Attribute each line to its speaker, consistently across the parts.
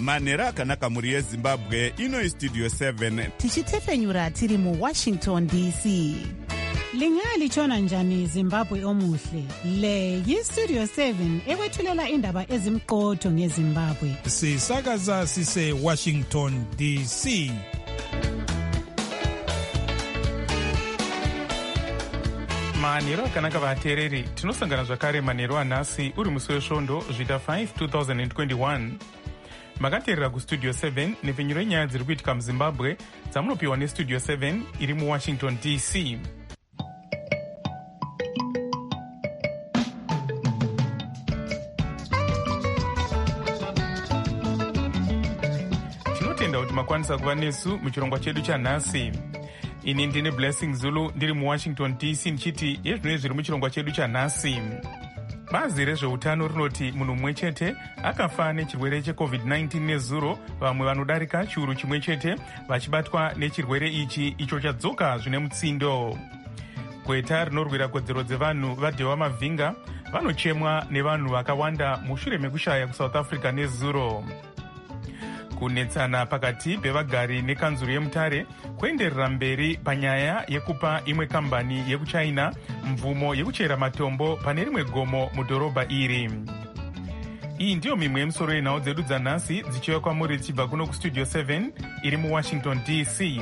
Speaker 1: manhero akanaka mhuri yezimbabwe. Ino istudio 7
Speaker 2: tichitefenyura tiri muWashington DC.
Speaker 3: Lingalitshona njani Zimbabwe omuhle? Le yistudio 7 ekwethulela indaba ezimqotho ngeZimbabwe.
Speaker 4: Sisakaza sise Washington DC.
Speaker 5: manhero akanaka vateereri, tinosangana zvakare manhero anhasi uri musi wesvondo zvita 5 2021. makateerera kustudio 7 nepfenyuro yenyaya dziri kuitika muzimbabwe dzamunopiwa nestudio 7 iri muwashington DC. tinotenda kuti makwanisa kuva nesu muchirongwa chedu chanhasi. Ini ndine Blessing Zulu ndiri muWashington DC ndichiti yezvinoi zviri muchirongwa chedu chanhasi. Bazi rezveutano rinoti munhu mumwe chete akafa nechirwere cheCovid-19 nezuro, vamwe vanodarika chiuru chimwe chete vachibatwa nechirwere ichi icho chadzoka zvine mutsindo. Gweta rinorwira kodzero dzevanhu vaDhewa Mavhinga vanochemwa nevanhu vakawanda mushure mekushaya kuSouth Africa nezuro. Kunetsana pakati pevagari nekanzuru yemutare kuenderera mberi panyaya yekupa imwe kambani yekuchina mvumo yekuchera matombo pane rimwe gomo mudhorobha iri. Iyi ndiyo mimwe yemisoro yenhau dzedu dzanhasi dzichiuya kwamuri dzichibva kuno kustudio 7 iri muWashington DC.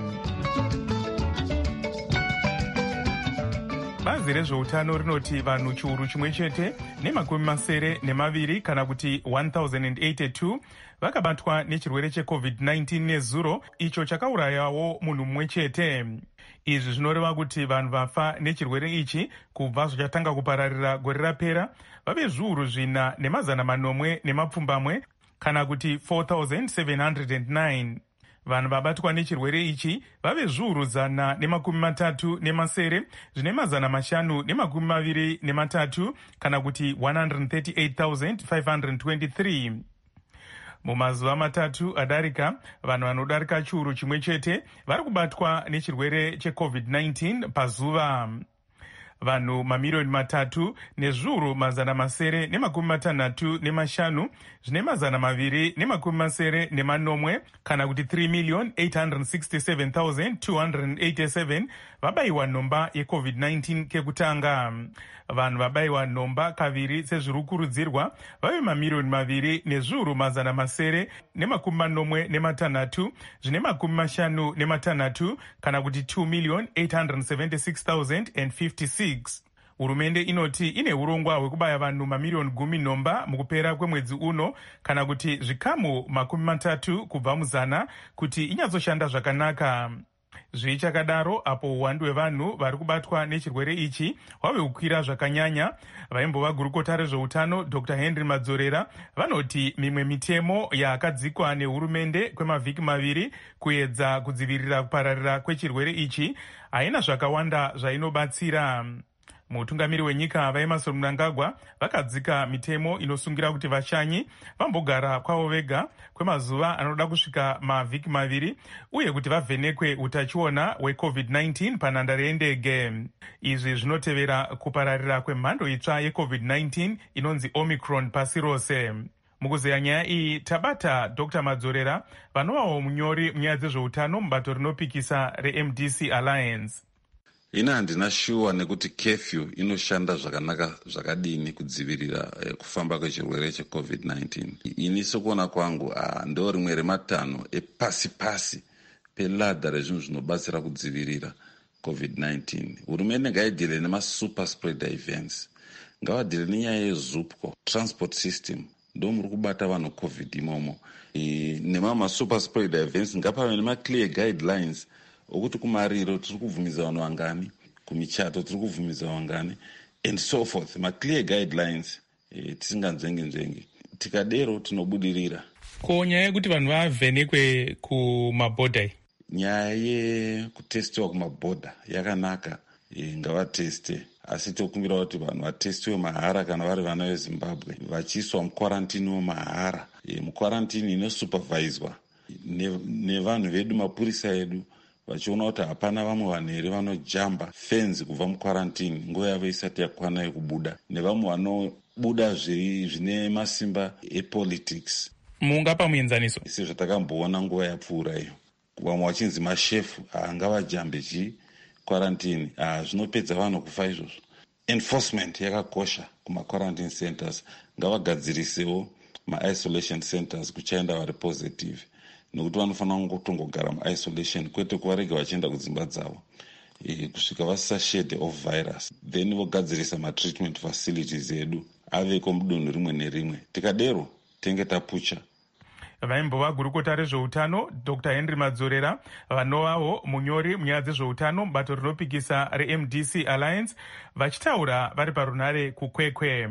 Speaker 5: Bazi rezveutano rinoti vanhu chiuru chimwe chete nemakumi masere nemaviri kana kuti 1082 vakabatwa nechirwere cheCovid-19 nezuro, icho chakaurayawo munhu mumwe chete. Izvi zvinoreva kuti vanhu vafa nechirwere ichi kubva zvichatanga kupararira gore rapera vave zviuru zvina nemazana manomwe nemapfumbamwe kana kuti 4709. Vanhu vabatwa nechirwere ichi vave zviuru zana nemakumi matatu nemasere zvine mazana mashanu nemakumi maviri nematatu kana kuti 138,523. Mumazuva matatu adarika, vanhu vanodarika chiuru chimwe chete vari kubatwa nechirwere cheCovid-19 pazuva. Vanhu mamirioni matatu nezviuru mazana masere nemakumi matanhatu nemashanu zvine mazana maviri nemakumi masere nemanomwe kana kuti 3,867,287 vabayiwa nhomba yeCovid-19 kekutanga. Vanhu vabayiwa nhomba kaviri sezviri kukurudzirwa vave mamirioni maviri nezviuru mazana masere nemakumi manomwe nematanhatu zvine makumi mashanu nematanhatu kana kuti 2,876,056. Hurumende inoti ine urongwa hwekubaya vanhu mamirioni gumi nhomba mukupera kwemwedzi uno kana kuti zvikamu makumi matatu kubva muzana kuti inyatsoshanda zvakanaka. Zvichakadaro, apo uwandu hwevanhu vari kubatwa nechirwere ichi hwave kukwira zvakanyanya, vaimbova gurukota rezveutano Dr. Henry Madzorera vanoti mimwe mitemo yakadzikwa nehurumende kwemavhiki maviri kuedza kudzivirira kupararira kwechirwere ichi haina zvakawanda zvainobatsira. Mutungamiri wenyika vaEmmerson Mnangagwa vakadzika mitemo inosungira kuti vashanyi vambogara kwavo vega kwemazuva anoda kusvika mavhiki maviri uye kuti vavhenekwe utachiona hweCovid-19 panhandare yendege. Izvi zvinotevera kupararira kwemhando itsva yeCovid-19 inonzi Omicron pasi rose. Mukuzeya nyaya iyi tabata Dr. Madzorera vanovawo munyori munyaya dzezveutano mubato rinopikisa reMDC Alliance.
Speaker 6: Ina handina shuwa nekuti curfew inoshanda zvakanaka zvakadini kudzivirira kufamba kwechirwere cheCovid-19. Ini sokuona kwangu ndo rimwe rematanho epasi-pasi peladha rezvinhu zvinobatsira kudzivirira COVID-19. Hurumende ngaidhile nemasuper spreader events, ngavadhile nenyaya yezupco transport system, ndo muri kubata vanhu COVID imomo. Nemasuper spreader events ngapave nemaclear guidelines okuti kumariro tiri kuvhumidza vanhu vangani, kumichato tiri kuvhumidza vangani and so forth, maclear guidelines tisinganzvengi-nzvengi. Tikadero tinobudirira.
Speaker 5: Ko nyaya yekuti vanhu vavhenekwe kumabhodha,
Speaker 6: nyaya yekutestiwa kumabhodha yakanaka, ngavateste, asi tokumbira kuti vanhu vatestiwe mahara kana vari vana veZimbabwe, vachiiswa mukwarantini wemahara, mukwarantini inosuperviswa nevanhu vedu, mapurisa edu, vachiona kuti hapana vamwe vanhu here vanojamba fenzi kubva mukwarantini nguva yavo isati yakwana yekubuda, nevamwe vanobuda zvine masimba epolitics.
Speaker 5: Mungapa muenzaniso
Speaker 6: sezvo takamboona nguva yapfuura iyo vamwe vachinzi mashefu ngavajambe kwarantini zvinopedza vanhu kufa izvozvo. Enforcement yakakosha kuma-quarantine centers. Ngavagadzirisewo ma-isolation centers kuchaenda vari positive, nokuti vanofanira kutongogara ma-isolation kwete kuvarege vachienda kudzimba dzavo kusvika vasisa shade of virus, then vogadzirisa ma-treatment facilities edu aveko mudunhu rimwe nerimwe. Tikadero tenge tapucha.
Speaker 5: vaimbova gurukota rezveutano Dr. Henry Madzorera, vanovawo munyori munyaya dzezveutano bato rinopikisa reMDC Alliance, vachitaura vari parunare kukwekwe.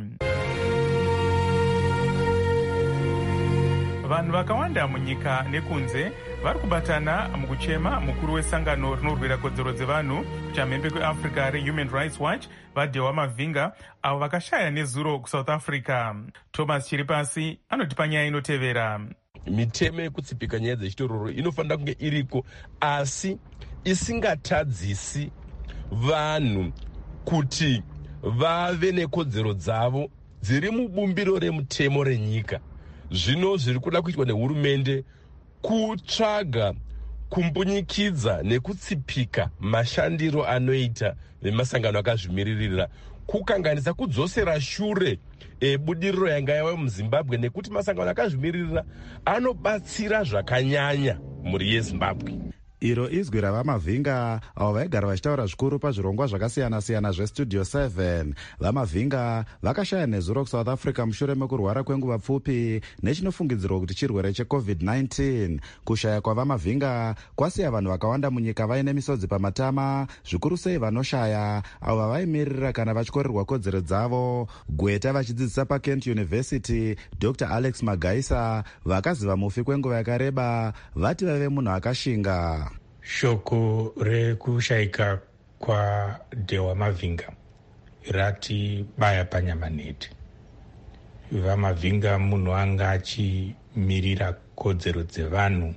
Speaker 5: Vanhu vakawanda munyika nekunze vari kubatana mukuchema mukuru wesangano rinorwira kodzero dzevanhu kuchamhembe kweAfrica reHuman Rights Watch vaDhewa Mavhinga, avo vakashaya nezuro kuSouth Africa. Thomas Chiripasi anotipa nyaya inotevera.
Speaker 7: Mitemo yekutsipika nyaya dzechitororo inofanira kunge iriko, asi isingatadzisi vanhu kuti vave nekodzero dzavo dziri mubumbiro remutemo renyika. Zvino zviri kuda kuitwa nehurumende kutsvaga kumbunyikidza nekutsipika mashandiro anoita vemasangano akazvimiririra, kukanganisa kudzosera shure budiriro yanga yava muZimbabwe, nekuti masangano akazvimiririra anobatsira zvakanyanya mhuri yeZimbabwe.
Speaker 8: Iro izwi raVamavhinga avo vaigara vachitaura zvikuru pazvirongwa zvakasiyana-siyana zveStudio 7. VaMavhinga vakashaya nezuro kuSouth Africa mushure mekurwara kwenguva pfupi nechinofungidzirwa kuti chirwere cheCovid-19. Kushaya kwavaMavhinga kwasiya vanhu vakawanda munyika vaine misodzi pamatama, zvikuru sei vanoshaya avo vavaimirira kana vachikorerwa kodzero dzavo. Gweta vachidzidzisa paKent University, Dr. Alex Magaisa, vakaziva mufi kwenguva yakareba, vati vave munhu akashinga.
Speaker 9: Shoko rekushayika kwaDhewa Mavhinga ratibaya panyama neti. VaMavhinga munhu anga achimirira kodzero dzevanhu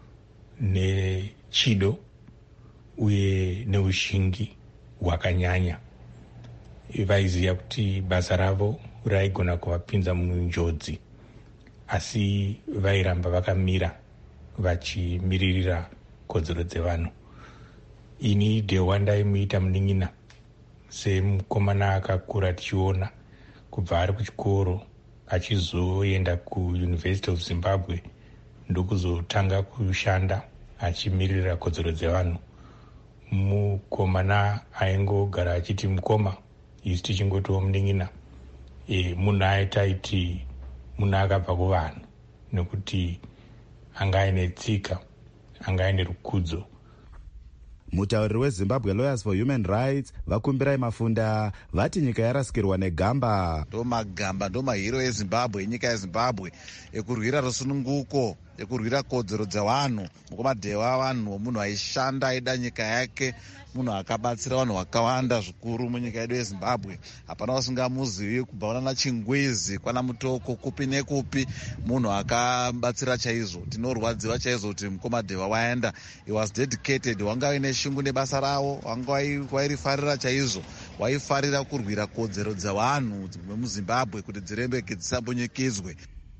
Speaker 9: nechido uye neushingi hwakanyanya. Vaiziva kuti basa ravo raigona kuvapinza munjodzi, asi vairamba vakamira vachimiririra kodzero dzevanhu. Ini Dhewa ndaimuita munin'ina semukomana akakura tichiona kubva ari kuchikoro achizoenda kuUniversity of Zimbabwe ndokuzotanga kushanda achimiririra kodzero dzevanhu. Mukomana aingogara achiti mukoma, isu tichingotiwo munin'ina. Munhu aitaiti munhu akabva kuvanhu, nekuti anga aine tsika, anga aine rukudzo.
Speaker 8: Mutauriri weZimbabwe Lawyers for Human Rights vakumbirai Mafunda vati nyika yarasikirwa negamba.
Speaker 10: Magamba mahiro eZimbabwe, nyika yeZimbabwe ekurwira rusununguko, ekurwira kodzero dzevanhu. Mukoma Dhewa vanhu munhu aishanda aida nyika yake, munhu akabatsira vanhu vakawanda zvikuru munyika yedu yeZimbabwe. Hapana usingamuzivi, kubva na Chingwizi kwana Mutoko kupi nekupi, munhu akabatsira chaizvo. Tinorwadziwa chaizvo kuti mukoma Dhewa waenda, he was dedicated, wanga ine shungu nebasa ravo, wanga wairifarira chaizvo, waifarira kurwira kodzero dzevanhu vemuZimbabwe kuti dzirembeke dzisambonyikidzwe.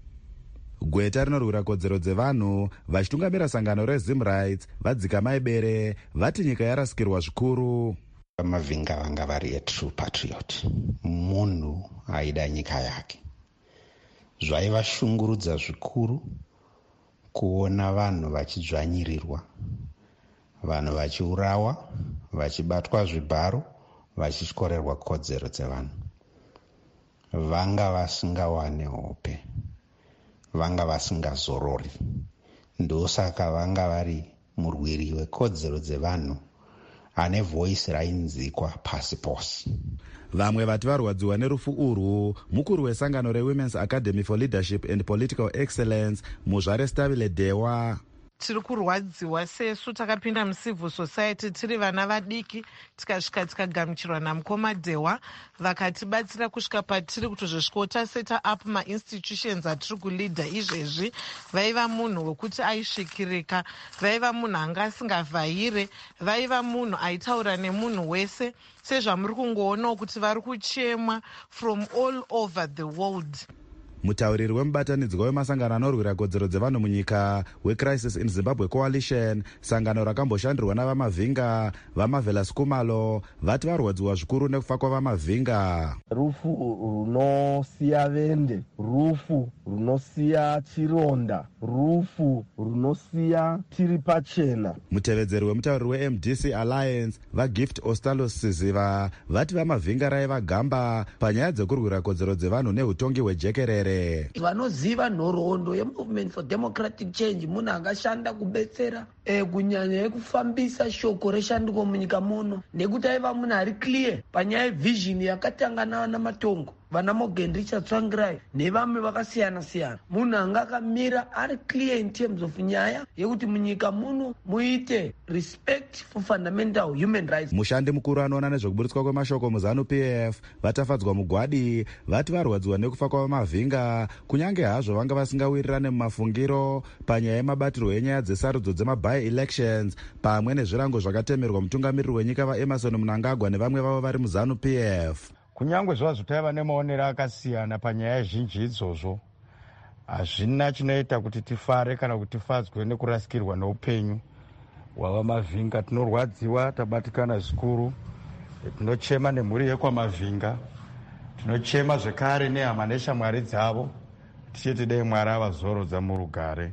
Speaker 8: Gweta rinorwira kodzero dzevanhu vachitungamira sangano reZim Rights vadzika maibere vati nyika yarasikirwa zvikuru.
Speaker 11: Mavhinga vanga vari a true patriot, munhu aida nyika yake. Zvaivashungurudza zvikuru kuona vanhu vachidzvanyirirwa, vanhu vachiurawa, vachibatwa zvibharo, vachityorerwa kodzero dzevanhu. Vanga vasingawane hope, vanga vasingazorori. Ndosaka vanga vari murwiri wekodzero dzevanhu ane voice rainzikwa pasi pose.
Speaker 8: Vamwe vati varwadziwa nerufu urwu mukuru wesangano reWomen's Academy for Leadership and Political Excellence, Muzvare Stabile Dhewa.
Speaker 12: Tiri kurwadziwa sesu takapinda mucivil society tiri vana vadiki, tikasvika tikagamuchirwa namukoma Dhewa, vakatibatsira kusvika patiri kutozvosvika taseta up ma-institutions atiri kuleader izvezvi. Vaiva munhu wekuti aisvikirika, vaiva munhu anga asingavhayire, vaiva munhu aitaura nemunhu wese, sezvamuri kungoonawo kuti vari kuchemwa from all over the world.
Speaker 8: Mutauriri wemubatanidzwa wemasangano anorwira kodzero dzevanhu munyika weCrisis in Zimbabwe Coalition, sangano rakamboshandirwa navamavhinga vaMarvelous Kumalo, vati varwadziwa zvikuru nekufa kwavamavhinga.
Speaker 13: Rufu runosiya vende, rufu runosiya chironda, rufu runosiya tiri pachena.
Speaker 8: Mutevedzeri wemutauriri weMDC Alliance vaGift Ostalos Siziva vati vamavhinga raiva gamba panyaya dzekurwira kodzero dzevanhu neutongi hwejekerere.
Speaker 14: Vanoziva nhoroondo yeMovement for Democratic Change munhu angashanda kubetsera kunyanya yekufambisa shoko reshanduko munyika muno, nekuti aiva munhu ari clear panyaya yevision yakatangana namatongo vana Morgan Richard Tsvangirai nevamwe vakasiyana siyana. Munhu anga akamira ari clear in terms of nyaya yekuti munyika muno muite respect for fundamental human rights.
Speaker 8: Mushandi mukuru anoona nezvekuburitswa kwemashoko muZanu PF vatafadzwa mugwadi vati varwadziwa nekufa kwavamavhinga, kunyange hazvo vanga vasingawirirane mumafungiro panyaya yemabatirwo enyaya dzesarudzo dzemaby elections pamwe nezvirango zvakatemerwa mutungamiriri wenyika vaEmerson Mnangagwa nevamwe vavo vari muZanu PF.
Speaker 15: Kunyange zvazvo taiva nemaonero akasiyana panyaya zhinji idzozvo, hazvina chinoita kuti tifare kana kuti tifadzwe nekurasikirwa neupenyu hwavamavhinga. Tinorwadziwa, tabatikana zvikuru, tinochema nemhuri yekwamavhinga, tinochema zvekare nehama neshamwari dzavo, tichiti dai Mwari avazorodza murugare.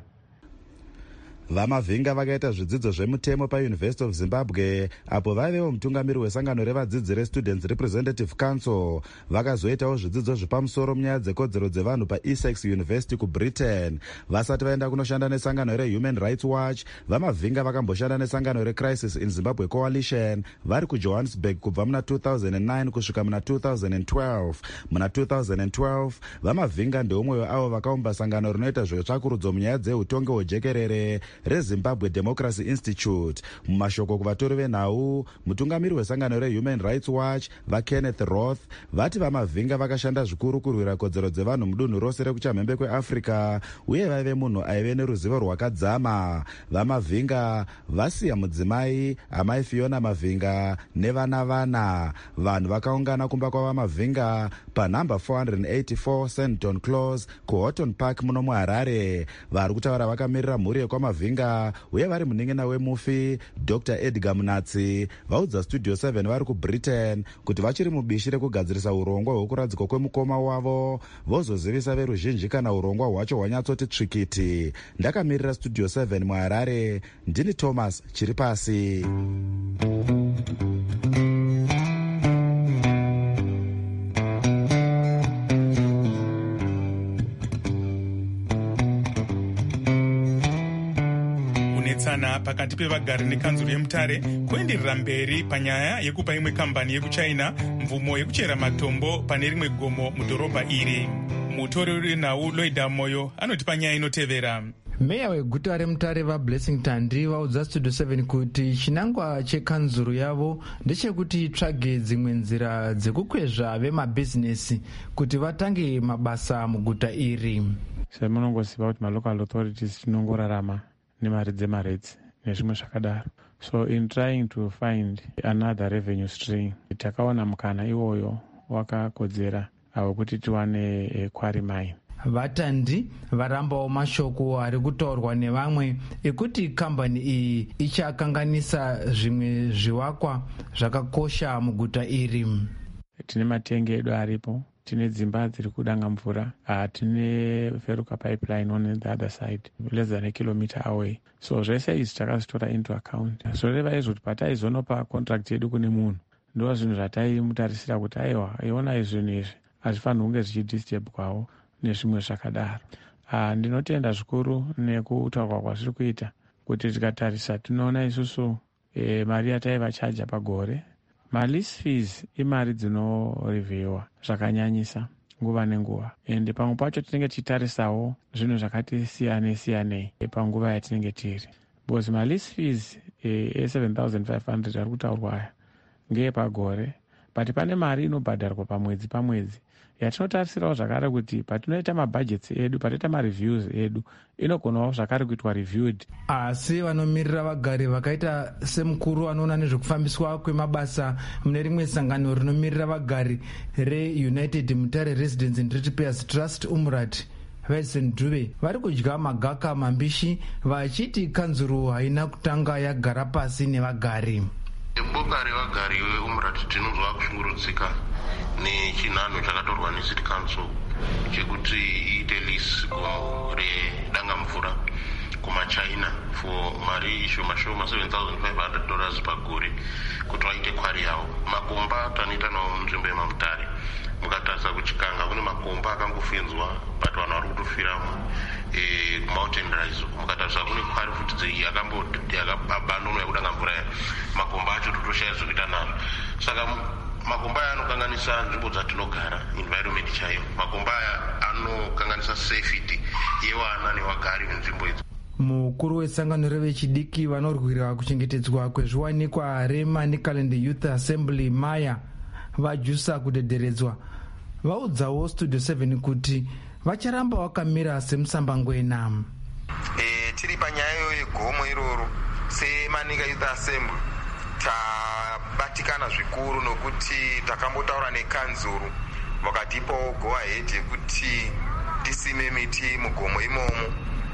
Speaker 8: Vamavhinga vakaita zvidzidzo zvemutemo paUniversity of Zimbabwe apo vaivewo mutungamiri wesangano revadzidzi reStudents Representative Council. Vakazoitawo zvidzidzo zvepamusoro munyaya dzekodzero dzevanhu paEssex University kuBritain. Vasati vaenda kunoshanda nesangano reHuman Rights Watch, vamavhinga vakamboshanda nesangano reCrisis in Zimbabwe Coalition vari kuJohannesburg kubva muna 2009 kusvika muna 2012. Muna 2012 vamavhinga ndeumwe weavo vakaumba sangano rinoita zvetsvakurudzo munyaya dzeutongi hwejekerere reZimbabwe Democracy Institute. Mumashoko kuvatori venhau, mutungamiri wesangano reHuman Rights Watch vaKenneth Roth vati vamavhinga vakashanda zvikuru kurwira kodzero dzevanhu mudunhu rose rekuchamhembe kweAfrica uye vaive munhu aive neruzivo rwakadzama. Vamavhinga vasiya mudzimai amai Fiona Mavhinga nevana. Vanhu vakaungana kumba kwavamavhinga panhamba 484 Sandton Close kuHoughton Park muno muHarare. Vari kutaura vakamirira mhuri yekwamavhinga uye vari munin'ina wemufi Dr. Edgar Munatsi vaudza Studio 7 vari kuBritain kuti vachiri mubishi rekugadzirisa urongwa hwekuradzikwa kwemukoma wavo, vozozivisa veruzhinji kana urongwa hwacho hwanyatsoti tsvikiti. Ndakamirira Studio 7 muHarare, ndini Thomas Chiripasi.
Speaker 5: Pakati pevagari nekanzuro yeMutare kuenderera mberi panyaya yekupa imwe kambani yekuchina mvumo yekuchera matombo pane rimwe gomo mudhorobha iri. Mutoreri wenhau Loida Moyo anoti panyaya inotevera.
Speaker 16: Meya weguta reMutare vaBlessing Tandi vaudza Studio 7 kuti chinangwa chekanzuro yavo ndechekuti itsvage dzimwe nzira dzekukwezva vemabhizinesi kuti vatange mabasa muguta iri.
Speaker 9: Semunongoziva kuti malocal authorities tinongorarama nemari dzemaredzi nezvimwe zvakadaro. So in trying to find another revenue stream, takaona mukana iwoyo wakakodzera wekuti tiwane quarry mine.
Speaker 16: Vatandi varambawo mashoko ari kutaurwa nevamwe ekuti kambani iyi ichakanganisa zvimwe zvivakwa zvakakosha muguta iri.
Speaker 9: Tine matenge edu aripo, tine dzimba dziri kudanga mvura, tine Feruka pipeline on the other side, less than a kilometer away. So zvese izvi takazitora into account. Zvoreva izvo kuti pataizonopa contract yedu kune munhu, ndo zvinhu zvataimutarisira kuti aiwa, iona izvinhu izvi hazvifanirwi kunge zvichidisturb kwawo nezvimwe zvakadaro. Ndinotenda zvikuru nekutaurwa kwazviri kuita kuti tikatarisa tinoona isusu mari yataiva chaja pagore. Lease fees imari dzinorevhiwa zvakanyanyisa nguva nenguva, ende pamwe pacho tinenge tichitarisawo zvinhu zvakati siyanei panguva yatinenge tiri. Because lease fees 7,500 ari kutaurwa aya ngeyepagore,
Speaker 17: but pane mari inobhadharwa pamwedzi yatinotarisirawo zvakare kuti patinoita mabhajets edu, patinoita mareviews edu, inogonawo zvakare kuitwa reviewed.
Speaker 16: Asi vanomirira vagari vakaita semukuru anoona nezvekufambiswa kwemabasa mune rimwe sangano rinomirira vagari reUnited Mutare Residents and Ratepayers Trust Umrat Dube vari kudya magaka mambishi vachiti kanzuru haina kutanga yagara pasi nevagari.
Speaker 18: Boka revagari veUmrat tinonzwa kushungurudzika nechinhanho chakatorwa necity council chekuti iite lease redangamvura kumachina for mari shoma $7,500 pagore kuti vaite kwari yavo. Makomba tanoita nawo munzvimbo yemaMutare, mukatarisa kuchikanga kune makomba akangofenzwa but vanhu vari kutofiramo kumountain rise. Mukatarisa kune kwari futi yakabandonwa yekudanga mvura ya makomba acho totoshaya zvokuita nazvo. Saka makomba aya anokanganisa nzvimbo dzatinogara, environment chaiyo. Makomba aya anokanganisa safety yevana nevagari venzvimbo idzi.
Speaker 16: Mukuru wesangano revechidiki vanorwira kuchengetedzwa kwezviwanikwa reManicaland Youth Assembly Maya vajusa kudederedzwa vaudzawo Studio 7 kuti vacharamba vakamira semusambangwena.
Speaker 19: Tiri panyayo yegomo iroro seManica Youth Assembly tabatikana zvikuru nokuti takambotaura nekanzuru vakatipawo go ahead yekuti tisime miti mugomo imomo.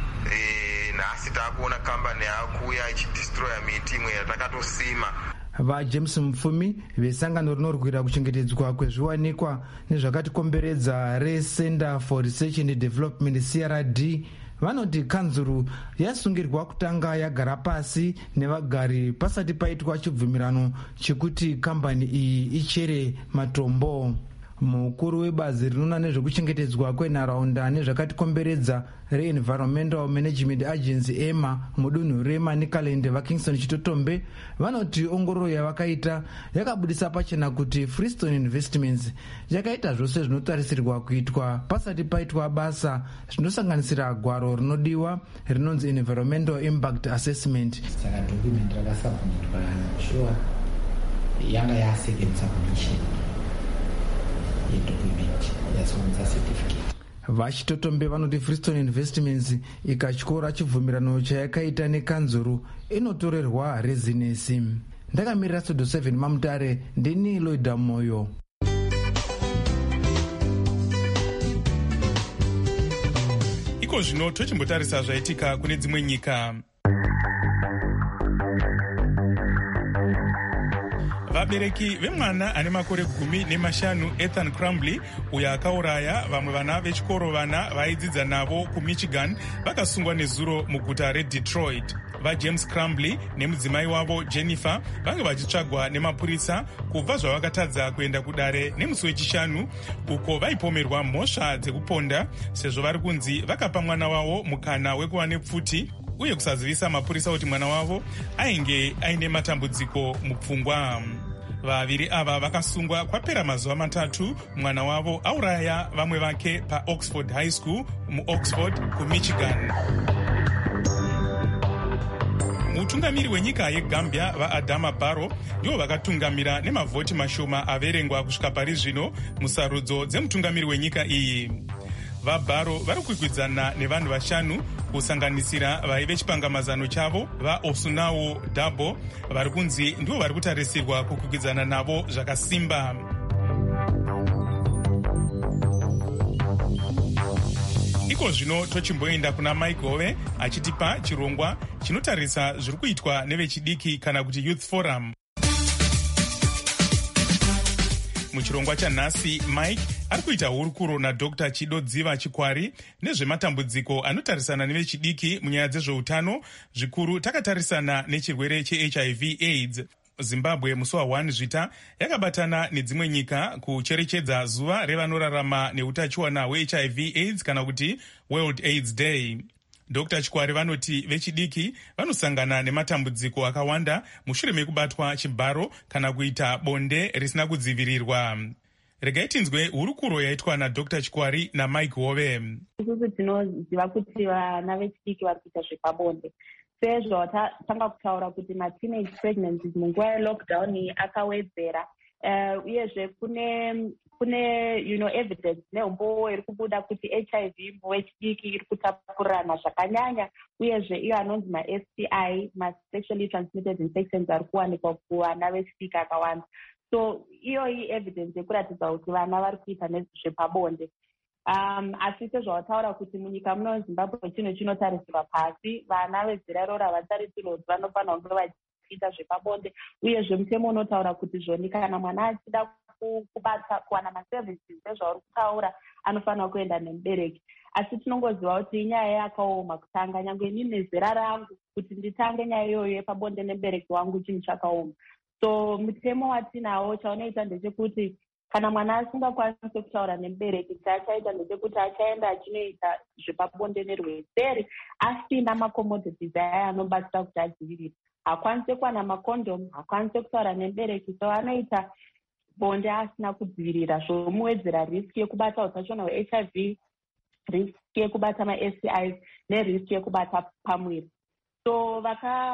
Speaker 19: Nhasi takuona kambani yakuuya ichidestroya miti imwe yatakatosima.
Speaker 16: VaJames Mupfumi vesangano rinorwira kuchengetedzwa kwezviwanikwa nezvakatikomberedza reCenter for Research and Development CRD vanoti kanzuru yasungirwa kutanga yagara pasi nevagari pasati paitwa chibvumirano chekuti kambani iyi ichere matombo. Mukuru webazi rinoona nezvekuchengetedzwa kwenharaunda nezvakatikomberedza reEnvironmental Management Agency EMA mudunhu reManicaland vaKingston Chitotombe vanoti ongororo yavakaita yakabudisa pachena kuti Freestone Investments yakaita zvose zvinotarisirwa kuitwa pasati paitwa basa, zvinosanganisira gwaro rinodiwa rinonzi Environmental Impact Assessment.
Speaker 20: Saka document rakasubmitwa sure yanga yasecond submission yedocument yasonza certificate.
Speaker 16: Vachitotombe vanoti Freestone Investments ikatyora chibvumirano chayakaita nekanzuru inotorerwa rezinesi. Ndakamirira Studio 7 maMutare, ndini Loida Moyo.
Speaker 5: Iko zvino tochimbotarisa zvaitika kune dzimwe nyika. Vabereki vemwana ane makore 15 Ethan Crumbley uyo akauraya vamwe vana vechikoro vana vaidzidza navo kuMichigan vakasungwa nezuro muguta reDetroit. VaJames Crumbley nemudzimai wavo Jennifer vange vachitsvagwa nemapurisa kubva zvavakatadza kuenda kudare nemusi wechishanu uko vaipomerwa mhosva dzekuponda sezvo vari kunzi vakapa mwana wavo mukana wekuva nepfuti uye kusazivisa mapurisa kuti mwana wavo ainge aine matambudziko mupfungwa. Vaviri ava vakasungwa kwapera mazuva 3 mwana wavo auraya vamwe vake paOxford High School muOxford kuMichigan. Mutungamiri wenyika yeGambia vaAdama Barrow ndivo vakatungamira nemavhoti mashoma averengwa kusvika pari zvino musarudzo dzemutungamiri wenyika iyi. VaBarrow vari kukwikwidzana nevanhu 5 kusanganisira vaive chipangamazano chavo vaOsunawo Dabo vari kunzi ndivo vari kutarisirwa kukwikwidzana navo zvakasimba. Iko zvino tochimboenda kuna Mike Hove achitipa chirongwa chinotarisa zviri kuitwa nevechidiki kana kuti Youth Forum. Muchirongwa chanhasi Mike ari kuita hurukuro naDr. Chido Dziva Chikwari nezvematambudziko anotarisana nevechidiki munyaya dzezveutano, zvikuru takatarisana nechirwere cheHIV AIDS. Zimbabwe musi wa1 Zvita yakabatana nedzimwe nyika kucherechedza zuva revanorarama neutachiwana hweHIV AIDS kana kuti World AIDS Day. Dr. Chikwari vanoti vechidiki vanosangana nematambudziko akawanda mushure mekubatwa chibharo kana kuita bonde risina kudzivirirwa. Regai tinzwe hurukuro yaitwa naDr. Chikwari naMike Hove.
Speaker 21: Isusu tinoziva kuti vana vechidiki vari kuita zvepabonde. Sezvo tanga kutaura kuti mateenage pregnancies munguva yelockdown akawedzera uyezve kune evidence neumbowo iri kubuda kuti HIV muvechidiki iri kutapurirana zvakanyanya, uyezve iyo anonzi ma-STI, ma-sexually transmitted infections, ari kuwanikwa kuvana vechidiki akawanda. So iyoyi evidence yekuratidza kuti vana vari kuita nezvepabonde. Asi sezvawataura kuti munyika muno muZimbabwe chinhu chinotarisirwa pasi, vana vezera iroro havatarisirwa kuti vanofanira kunge vachiita zvepabonde, uyezve mutemo unotaura kuti zvoni kana mwana achida kuwana maservices ezvauri kutaura anofanira kuenda nemubereki. Asi tinongoziva kuti inyaya yakaoma kutanga, nyange inini nezera rangu kuti nditange nyaya iyoyo yepabonde nemubereki wangu chinhu chakaoma. So mutemo watinawo chaunoita ndechekuti kana mwana asingakwanisi kutaura nemubereki, chaachaita ndechekuti achaenda achinoita zvepabonde nerweseri asina macommodities aya anobatsira kuti adzivirire. Hakwanisi kuwana makondomu, hakwanisi kutaura nemubereki, so anoita bonde asina kudzivirira, zvomuwedzera riski yekubata utachiona hweHIV, riski yekubata ma-STIs neriski yekubata pamwiri. So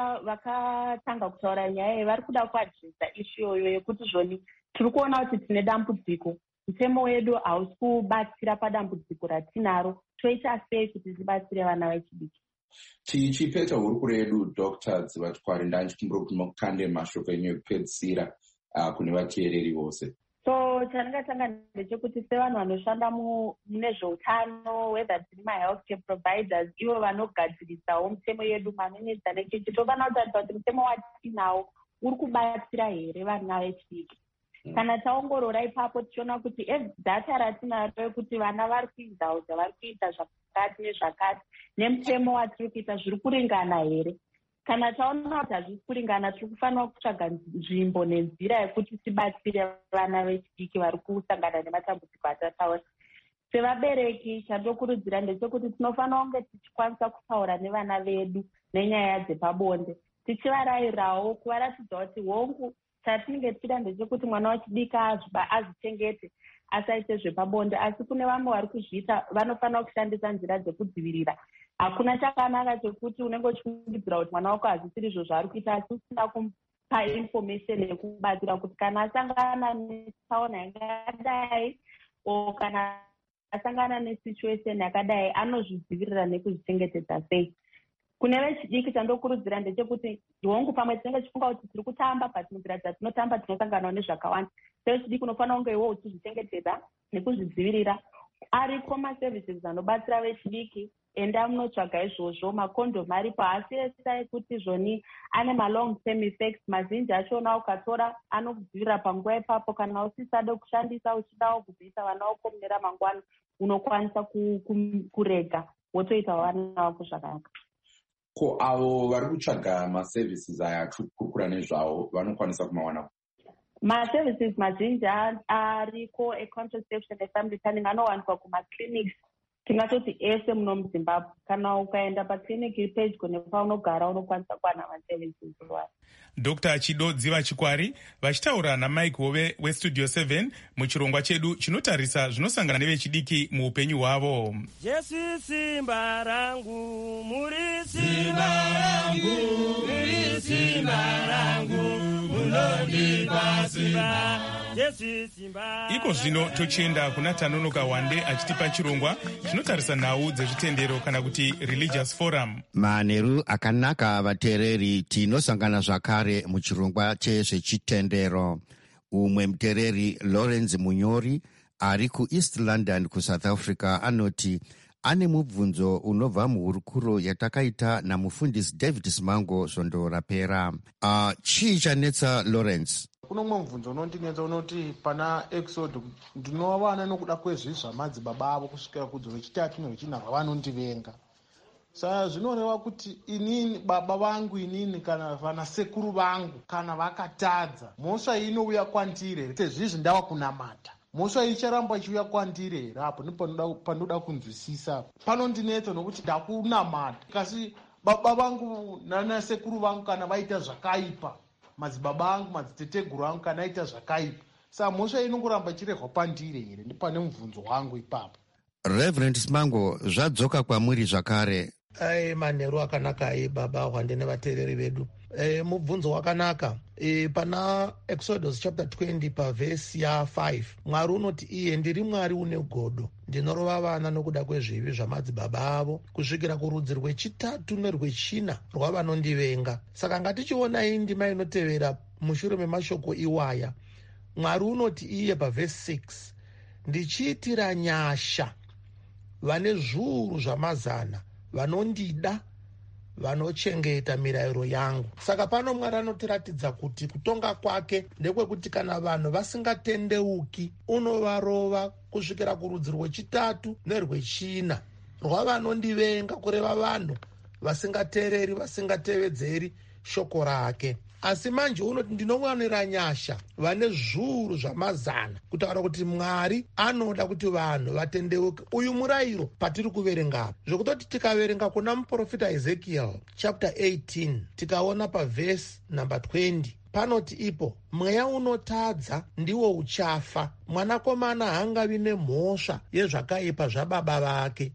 Speaker 21: vakatanga kutaura nyaya vari kuda kuadresa ishu iyoyo yekuti zvoni tiri kuona kuti tine dambudziko, mutemo wedu hausi kubatsira padambudziko ratinaro, toita sei kuti tibatsire vana vechidiki?
Speaker 1: Tichipeta hurukuro yedu, Dr. Dzivachikwari, ndandichikumbira kuti mukande mashoko enyu ekupedzisira kune vateereri vose.
Speaker 21: So chandingatanga ndechekuti sevanhu vanoshanda mune zveutano, whether tiri ma-healthcare providers, ivo vanogadzirisawo mutemo yedu, maminista nechichi, tofanira kutarisa kuti mutemo watinawo uri kubatsira here vana vechidiki. Kana taongorora ipapo tichiona kuti data ratinaro rekuti vana vari kuindauza, vari kuita zvakati nezvakati, nemutemo watiri kuita zviri kuringana here. Kana taona kuti hazvisi kuringana, tiri kufanira kutsvaga nzvimbo nenzira yekuti tibatsire vana vechidiki vari kusangana nematambudziko atataura. Sevabereki, chandokurudzira ndechekuti tinofanira kunge tichikwanisa kutaura nevana vedu nenyaya dzepabonde, tichivarayirawo kuvaratidza kuti hongu chatinenge tichida ndechekuti mwana wechidiki azvichengete, asaite zvepabonde. Asi kune vamwe vari kuzviita, vanofanira kushandisa nzira dzekudzivirira. Hakuna chakanaka chekuti unenge uchifungidzira kuti mwana wako hazvisiri izvo zvaari kuita, asi usina kumupa information yekubatsira kuti kana asangana netsaona yakadai o kana asangana nesituation yakadai anozvidzivirira nekuzvichengetedza sei. Kune vechidiki chandokurudzira ndechekuti hongu pamwe tinenge tichifunga kuti tiri kutamba, but munzira dzatinotamba tinosanganawo nezvakawanda. Sevechidiki unofanira kunge iwo uchizvichengetedza nekuzvidzivirira. Ariko maservices anobatsira vechidiki, enda munotsvaga izvozvo. Makondomu aripo, asi esa ekuti zvoni ane ma-long term effects. Mazhinji achona ukatora anokudzivirira panguva ipapo, kana usisade kushandisa uchidawo kubvisa vana vako mune ramangwana, unokwanisa kurega wotoita vana vako zvakanaka.
Speaker 1: Ko avo vari kutsvaga maservices aya kurukura nezvavo vanokwanisa kumawana?
Speaker 21: Maservices mazhinji ariko econtraception efamily planning anowanikwa kumaclinics, tingatoti ese muno muZimbabwe. Kana ukaenda paclinic iri pedyo nepaunogara unokwanisa kuwana maservices iwayo.
Speaker 5: Dr. Chido Dzivachikwari vachitaura naMike Hove weStudio 7 muchirongwa chedu chinotarisa zvinosangana nevechidiki muupenyu hwavo.
Speaker 22: Jesu simba rangu, muri simba rangu, muri simba rangu, munondipa simba.
Speaker 5: Iko zvino tochienda kuna Tanonoka Wande achitipa chirongwa chinotarisa nhau dzezvitendero kana kuti religious forum.
Speaker 23: Manheru akanaka vateereri, tinosangana zvakare muchirongwa chezvechitendero. Umwe muteereri Lawrence Munyori ari kuEast London kuSouth Africa anoti ane mubvunzo unobva muhurukuro yatakaita namufundisi David Simango svondo rapera. Chii chanetsa Lawrence?
Speaker 24: Kuno mumwe mubvunzo unondinetsa unoti pana Exodus ndinova vana nokuda kwezvi zvamadzibaba avo kusvikira kudzo vechitatu nevechinharwa vanondivenga. Saka zvinoreva kuti inini baba vangu inini kana vanasekuru vangu kana vakatadza, mhosva iyi inouya kwandiri sezvizvi ndava kunamata. Mhosva iyi icharamba ichiuya kwandiri here? Apo ndipo panoda kunzwisisa. Panondinetsa nokuti ndakunamata. Kasi baba vangu nanasekuru vangu kana vaita zvakaipa, madzibaba angu madziteteguru angu kana aita zvakaipa, saka mhosva inongoramba ichirehwa pandiri here? Ndipane mubvunzo wangu ipapo.
Speaker 23: Reverend Simango, zvadzoka kwamuri zvakare.
Speaker 25: Manheru akanaka baba Hwande nevateereri vedu.
Speaker 24: mubvunzo wakanaka. Pana Exodus chapter 20 pavhesi ya5 Mwari unoti, iye ndiri Mwari une godo, ndinorova vana nokuda kwezvivi zvamadzibaba avo kusvikira kurudzi rwechitatu nerwechina rwavanondivenga. Saka ngatichionai ndima inotevera mushure memashoko iwaya. Mwari unoti iye pavhesi 6, ndichiitira nyasha vane zviuru zvamazana vanondida, vanochengeta mirayiro yangu. Saka pano Mwari anotiratidza kuti kutonga kwake ndekwekuti kana vanhu vasingatendeuki unovarova kusvikira kurudzi rwechitatu nerwechina rwavanondivenga, kureva vanhu vasingateereri, vasingatevedzeri shoko rake. Asi manje unoti ndinowanira nyasha vane zviuru zvamazana, kutaura kuti Mwari anoda kuti vanhu vatendeuke. Uyu murayiro patiri kuverenga zvekutoti tikaverenga kuna muprofita Ezekiel chapter 18 tikaona pavhesi number 20 panoti ipo, mweya unotadza ndiwo uchafa, mwanakomana haangavi nemhosva yezvakaipa zvababa vake,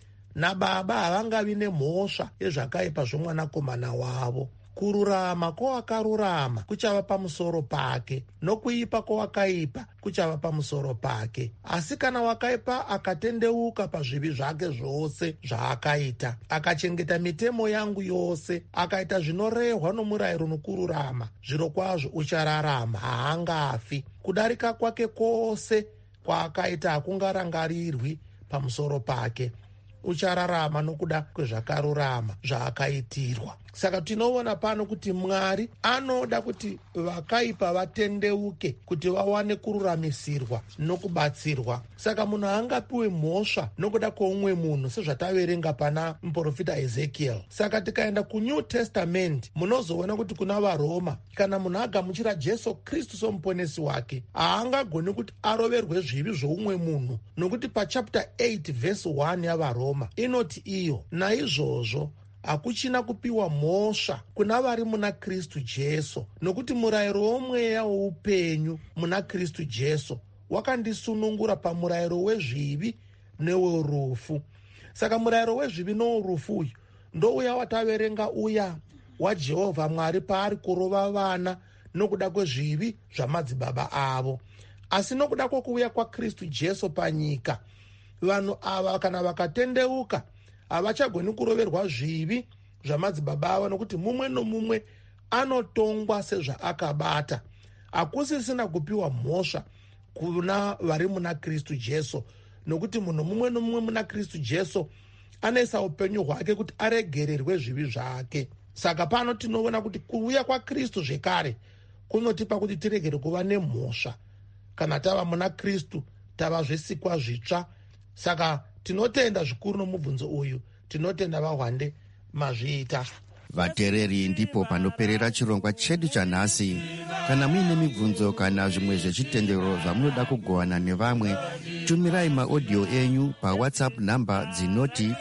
Speaker 24: nababa havangavi nemhosva yezvakaipa zvomwanakomana wavo. Kururama kwowakarurama kuchava pamusoro pake, nokuipa kwowakaipa kuchava pamusoro pake. Asi kana wakaipa akatendeuka pazvivi zvake zvose zvaakaita, akachengeta mitemo yangu yose, akaita zvinorehwa nomurayiro nokururama, zvirokwazvo uchararama, haangafi. Kudarika kwake kwose kwaakaita hakungarangarirwi pamusoro pake. Uchararama nokuda kwezvakarurama zvaakaitirwa. Saka tinoona pano kuti Mwari anoda kuti vakaipa vatendeuke, kuti vawane kururamisirwa nokubatsirwa. Saka munhu haangapiwe mhosva nokuda kwoumwe munhu, sezvataverenga pana muprofita Ezekiel. Saka tikaenda kuNew Testament munozoona kuti kuna vaRoma, kana munhu agamuchira Jesu Kristu somuponesi wake, haangagoni kuti aroverwe zvivi zvoumwe munhu, nokuti pachapter 8 vhesi 1 yavaRoma inoti iyo, naizvozvo hakuchina kupiwa mhosva kuna vari muna Kristu Jesu, nokuti murayiro womweya woupenyu muna Kristu Jesu wakandisunungura pamurayiro wezvivi newerufu. Saka murayiro wezvivi newerufu uyu ndouya wataverenga, uya waJehovha Mwari paari kurova vana nokuda kwezvivi zvamadzibaba avo. Asi nokuda kwokuuya kwaKristu Jesu panyika, vanhu ava kana vakatendeuka havachagoni kuroverwa zvivi zvamadzibaba avo, nokuti mumwe nomumwe anotongwa sezvaakabata. Hakusisina kupiwa mhosva kuna vari muna Kristu Jesu, nokuti munhu mumwe nomumwe muna Kristu Jesu anoisa upenyu hwake kuti aregererwe zvivi zvake. Saka pano tinoona kuti kuuya kwaKristu zvekare kunotipa kuti tiregere kuva nemhosva. Kana tava muna Kristu tava zvisikwa zvitsva. Saka tinotenda zvikuru nomubvunzo uyu, tinotenda vahwande mazviita.
Speaker 23: Vateereri, ndipo panoperera chirongwa chedu chanhasi. Kana muine mibvunzo kana zvimwe zvechitendero zvamunoda kugovana nevamwe, tumirai maaudio enyu pawhatsapp namba dzinoti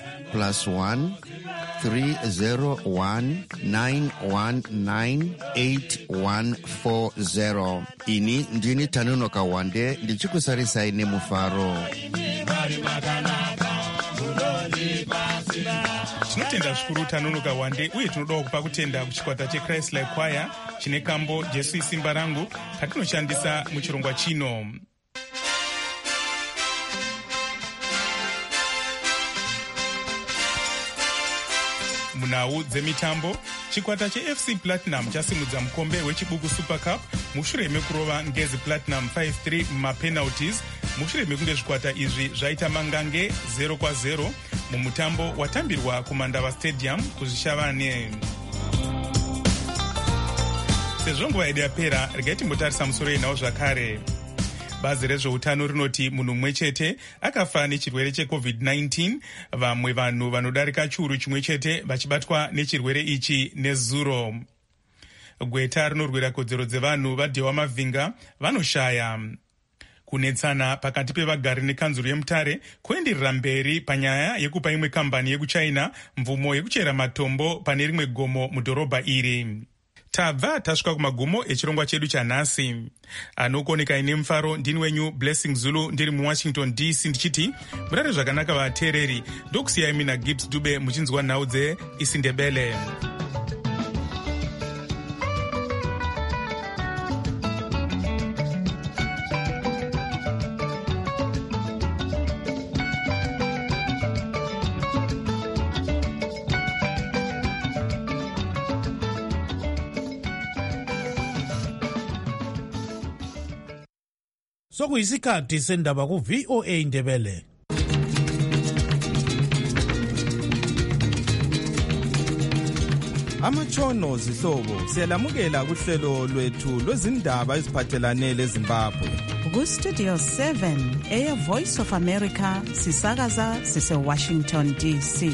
Speaker 23: +1 301 919 8140. Ini ndini Tanonoka Wande ndichikusarisai nemufaro.
Speaker 5: Tinotenda zvikuru Tanonoka Wande, uye tinodawo kupa kutenda kuchikwata cheChrist Like Choir chine kambo Jesu isimba rangu katinoshandisa muchirongwa chino. Munhau dzemitambo, chikwata cheFC Platinum chasimudza mukombe wechibuku Super Cup mushure mekurova Ngezi Platinum 5-3 mumapenalties, mushure mekunge zvikwata izvi zvaita mangange 0-0 mumutambo watambirwa kuMandava Stadium kuzvishavane. Sezvo nguva yedu yapera, regai timbotarisa musoro yenhau zvakare. Bazi rezveutano rinoti munhu mumwe chete akafa nechirwere cheCovid-19, vamwe vanhu vanodarika chiuru chimwe chete vachibatwa nechirwere ichi nezuro. Gweta rinorwira kodzero dzevanhu vadhewa Mavhinga vanoshaya. Kunetsana pakati pevagari nekanzuru yeMutare kuenderera mberi panyaya yekupa imwe kambani yekuChina mvumo yekuchera matombo pane rimwe gomo mudhorobha iri. Tabva tasvika kumagumo echirongwa chedu chanhasi. Anokuoneka ine mufaro ndini wenyu Blessing Zulu ndiri muWashington DC ndichiti murare zvakanaka vateereri, ndokusiyai mina Gibbs Dube muchinzwa nhau dzeIsindebele.
Speaker 2: Sokuyisikhathi sendaba ku VOA Indebele.
Speaker 3: Amatshono zihlobo siyalamukela kuhlelo lwethu lwezindaba eziphathelane leZimbabwe.
Speaker 4: Ku-Studio 7 Air Voice of America sisakaza sise-Washington DC.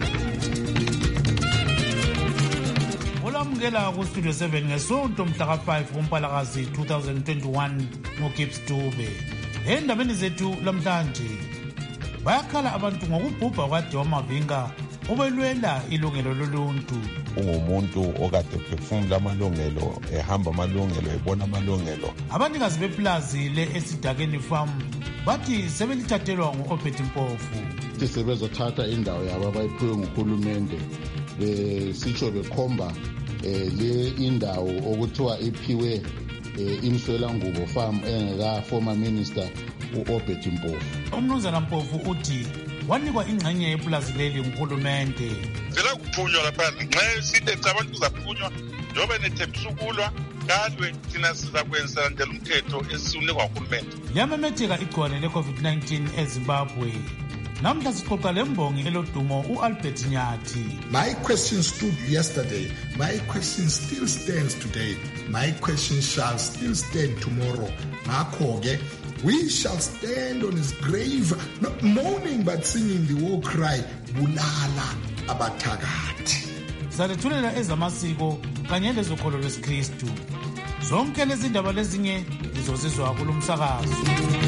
Speaker 2: Olamukela ku-Studio 7 ngesonto mhla ka-5 kuMpalakazi 2021 ngoGibbs Dube. Endabeni zethu lamhlanje bayakhala abantu ngokubhubha kwaDewa Mavinga obelwela ilungelo loluntu.
Speaker 6: Ungumuntu okade ephefumula amalungelo, ehamba amalungelo, ebona amalungelo.
Speaker 2: Abanikazi beplazi le-Esidakeni Farm bathi sebelithathelwa ngu-Obed Mpofu.
Speaker 25: Sebezothatha indawo yabo abayiphiwe nguhulumende besitsho bekhomba le indawo okuthiwa iphiwe Imswelangubo Farm engaka former minister u-Obed Mpofu.
Speaker 2: Umnumzana Mpofu uthi wanikwa ingxenye yeplazi leli nguhulumende.
Speaker 26: Vela kuphunywa lapha nxa sithethe abantu kuzaphunywa njobe nethembisa ukulwa kadwe thina sizakwenza landela umthetho esiwunikwa nguhulumende.
Speaker 2: Liyamemetheka igcwane le-COVID-19 eZimbabwe. Namhla sixoxa lembongi elodumo u-Albert Nyathi.
Speaker 27: My question stood yesterday. My question still stands today. My question shall still stand tomorrow. Ngakho-ke we shall stand on his grave, not mourning but singing the war cry, Bulala abathakathi.
Speaker 2: Salethulela ezamasiko kanye lezokholo lwesikristu. Zonke lezi ndaba lezinye lizozizwa kulo msakazo.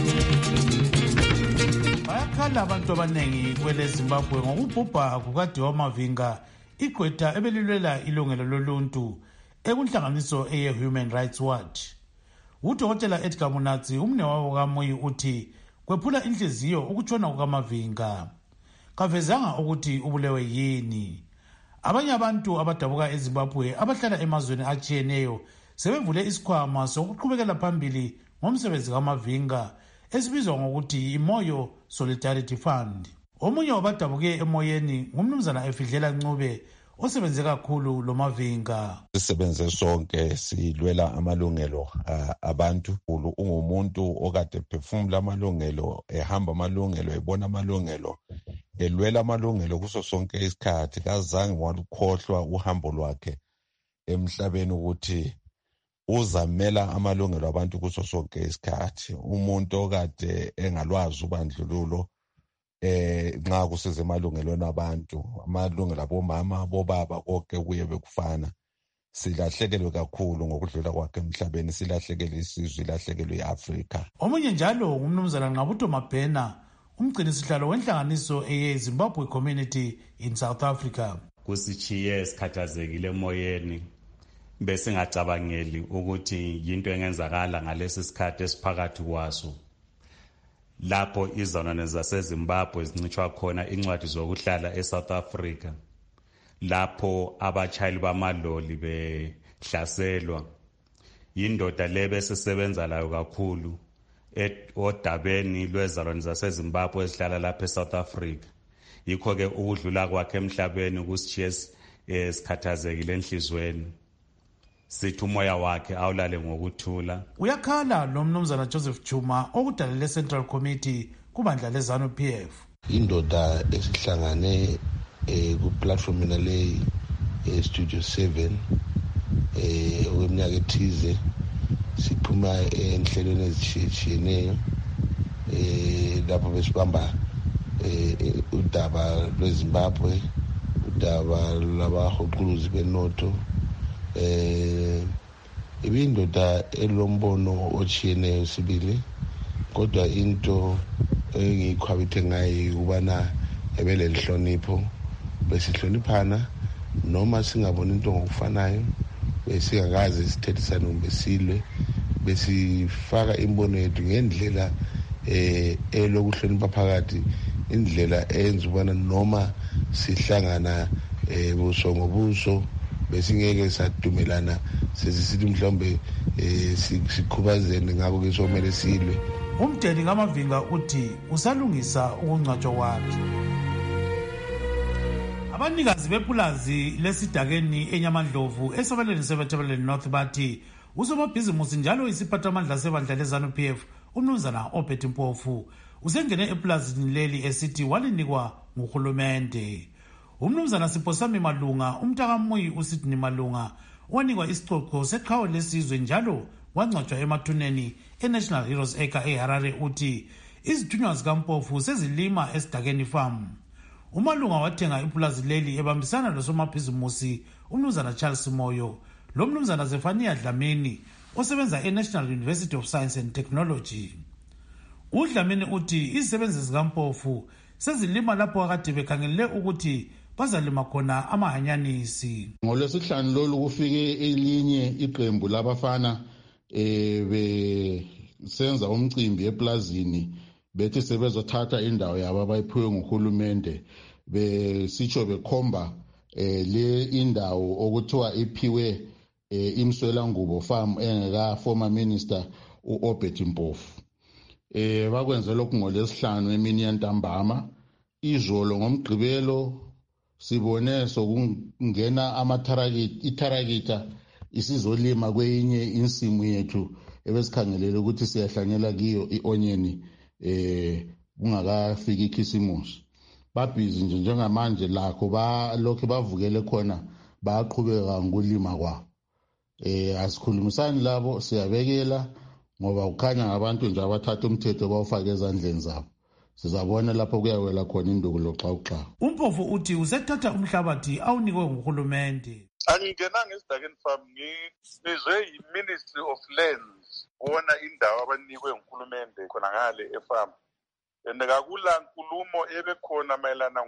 Speaker 2: Bayakhala abantu abanengi kwele Zimbabwe ngokubhubha kukaDewa Mavinga, igqwetha ebelilwela ilungelo loluntu ekunhlanganiso eye-Human Rights Watch. Udokotela Edgar Munatsi umnewabo kaMoyi uthi kwephula inhliziyo ukutshona kukaMavinga. Kavezanga ukuthi ubulewe yini. Abanye abantu abadabuka eZimbabwe abahlala emazweni atshiyeneyo sebevule isikhwama sokuqhubekela phambili ngomsebenzi kaMavinga esibizwa ngokuthi iMoyo Solidarity Fund. Omunye wabadabuke emoyeni ngumnumzana Efidlela Ncube osebenze kakhulu lo Mavinga.
Speaker 6: Sisebenze sonke silwela amalungelo abantu. Ungumuntu okade ephefumula amalungelo, ehamba amalungelo, ebona amalungelo, elwela amalungelo kuso sonke isikhathi. Kazange walukhohlwa uhambo lwakhe emhlabeni ukuthi uzamela amalungelo abantu kuso sonke isikhathi. Umuntu okade engalwazi ubandlululo nxa kusize emalungelweni abantu, amalungelo abomama, abobaba, konke kuye bekufana. Silahlekelwe kakhulu ngokudlula kwakhe emhlabeni, silahlekelwe isizwe, ilahlekelwe iAfrika.
Speaker 2: Omunye njalo ngumnumzana Nqabuto Mabhena, umgcinisihlalo wenhlanganiso eye-Zimbabwe Community in South Africa.
Speaker 28: Kusichiye sikhathazekile emoyeni, besingacabangeli ukuthi yinto engenzakala ngalesi sikhathi esiphakathi kwaso. Lapho izona zaseZimbabwe zincitshwa khona incwadi zokuhlala eSouth Africa, lapho abachayeli bamaloli behlaselwa, yindoda le besesebenza layo kakhulu odabeni lwezalwane zaseZimbabwe ezihlala lapha eSouth Africa. Yikho-ke ukudlula kwakhe emhlabeni kusitshiye sikhathazekile enhlizweni. Sithi umoya wakhe awulale ngokuthula.
Speaker 2: Uyakhala lo mnumzana Joseph Chuma okudalele Central Committee kubandla leZANU-PF.
Speaker 27: Indoda esihlangane ku-platform nale Studio 7 okweminyaka ethize, siphuma enhlelweni ezitshiyeneyo lapho besibamba udaba lweZimbabwe, udaba lwabahoquluzi benotho, ibindoda elombono otshiyeneyo sibili, kodwa into engiyikhwabithe ngayo ukubana ebelelihlonipho, besihloniphana noma singabona into ngokufanayo, besingakaze sithethisane kumbe silwe, besifaka imbono yethu ngendlela elokuhlonipha phakathi, indlela eyenza ubana noma sihlangana buso ngobuso besingeke sadumelana sesithi mhlawumbe sikhubazene, ngakho ke somele silwe.
Speaker 2: Umdeni kaMavinga uthi usalungisa ukungcwatshwa kwakhe. Abanikazi bepulazi lesidakeni eNyamandlovu eSabeleni North bathi usomabhizimusi njalo isiphathamandla sebandla leZANU-PF umnumzana Obert Mpofu usengene epulazini leli esithi walinikwa nguhulumende. Umnumzana Siphosami Malunga, umntakaMuyi uSidney Malunga, wanikwa isicoco seqhawe lesizwe njalo wangcwatshwa emathuneni eNational Heroes Acre eHarare uthi izithunywa zikaMpofu sezilima esidakeni farm. Umalunga wathenga ipulazi leli ebambisana losomabhizimusi umnumzana Charles Moyo lomnumzana Zefania Dlamini osebenza eNational University of Science and Technology. uDlamini uthi izisebenzi zikaMpofu sezilima lapho akade bekhangelele ukuthi bazalima khona amahanyanisi.
Speaker 25: NgoLwesihlanu lolu kufike elinye iqembu labafana besenza umcimbi eplazini bethi sebezothatha indawo yabo abayiphiwe nguhulumende besitsho bekhomba le indawo okuthiwa iphiwe imswelangubo farm engeka former minister uObert Mpofu. Bakwenze lokhu ngoLwesihlanu emini yantambama. Izolo ngomgqibelo sibone sokungena itarakita isizolima kwenye insimu yethu ebesikhangelele ukuthi siyahlanyela kiyo ionyeni kungakafiki ikhisimusi. Babhizi nje njengamanje lakho balokho bavukele khona baqhubeka ngokulima kwabo. Asikhulumisani labo siyabekela ngoba ukhanya ngabantu nje abathatha umthetho bawufaka ezandleni zabo. Sizabona lapho kuyawela khona induku loxawuxa.
Speaker 2: Umpofu uthi usethatha umhlabathi awunikwe nguhulumende.
Speaker 26: Angingenanga esidakeni farm ngizwe yi-Ministry of Lands bona indawo abanikwe nguhulumende khona ngale efarm. And kakula nkulumo ebekhona mayelana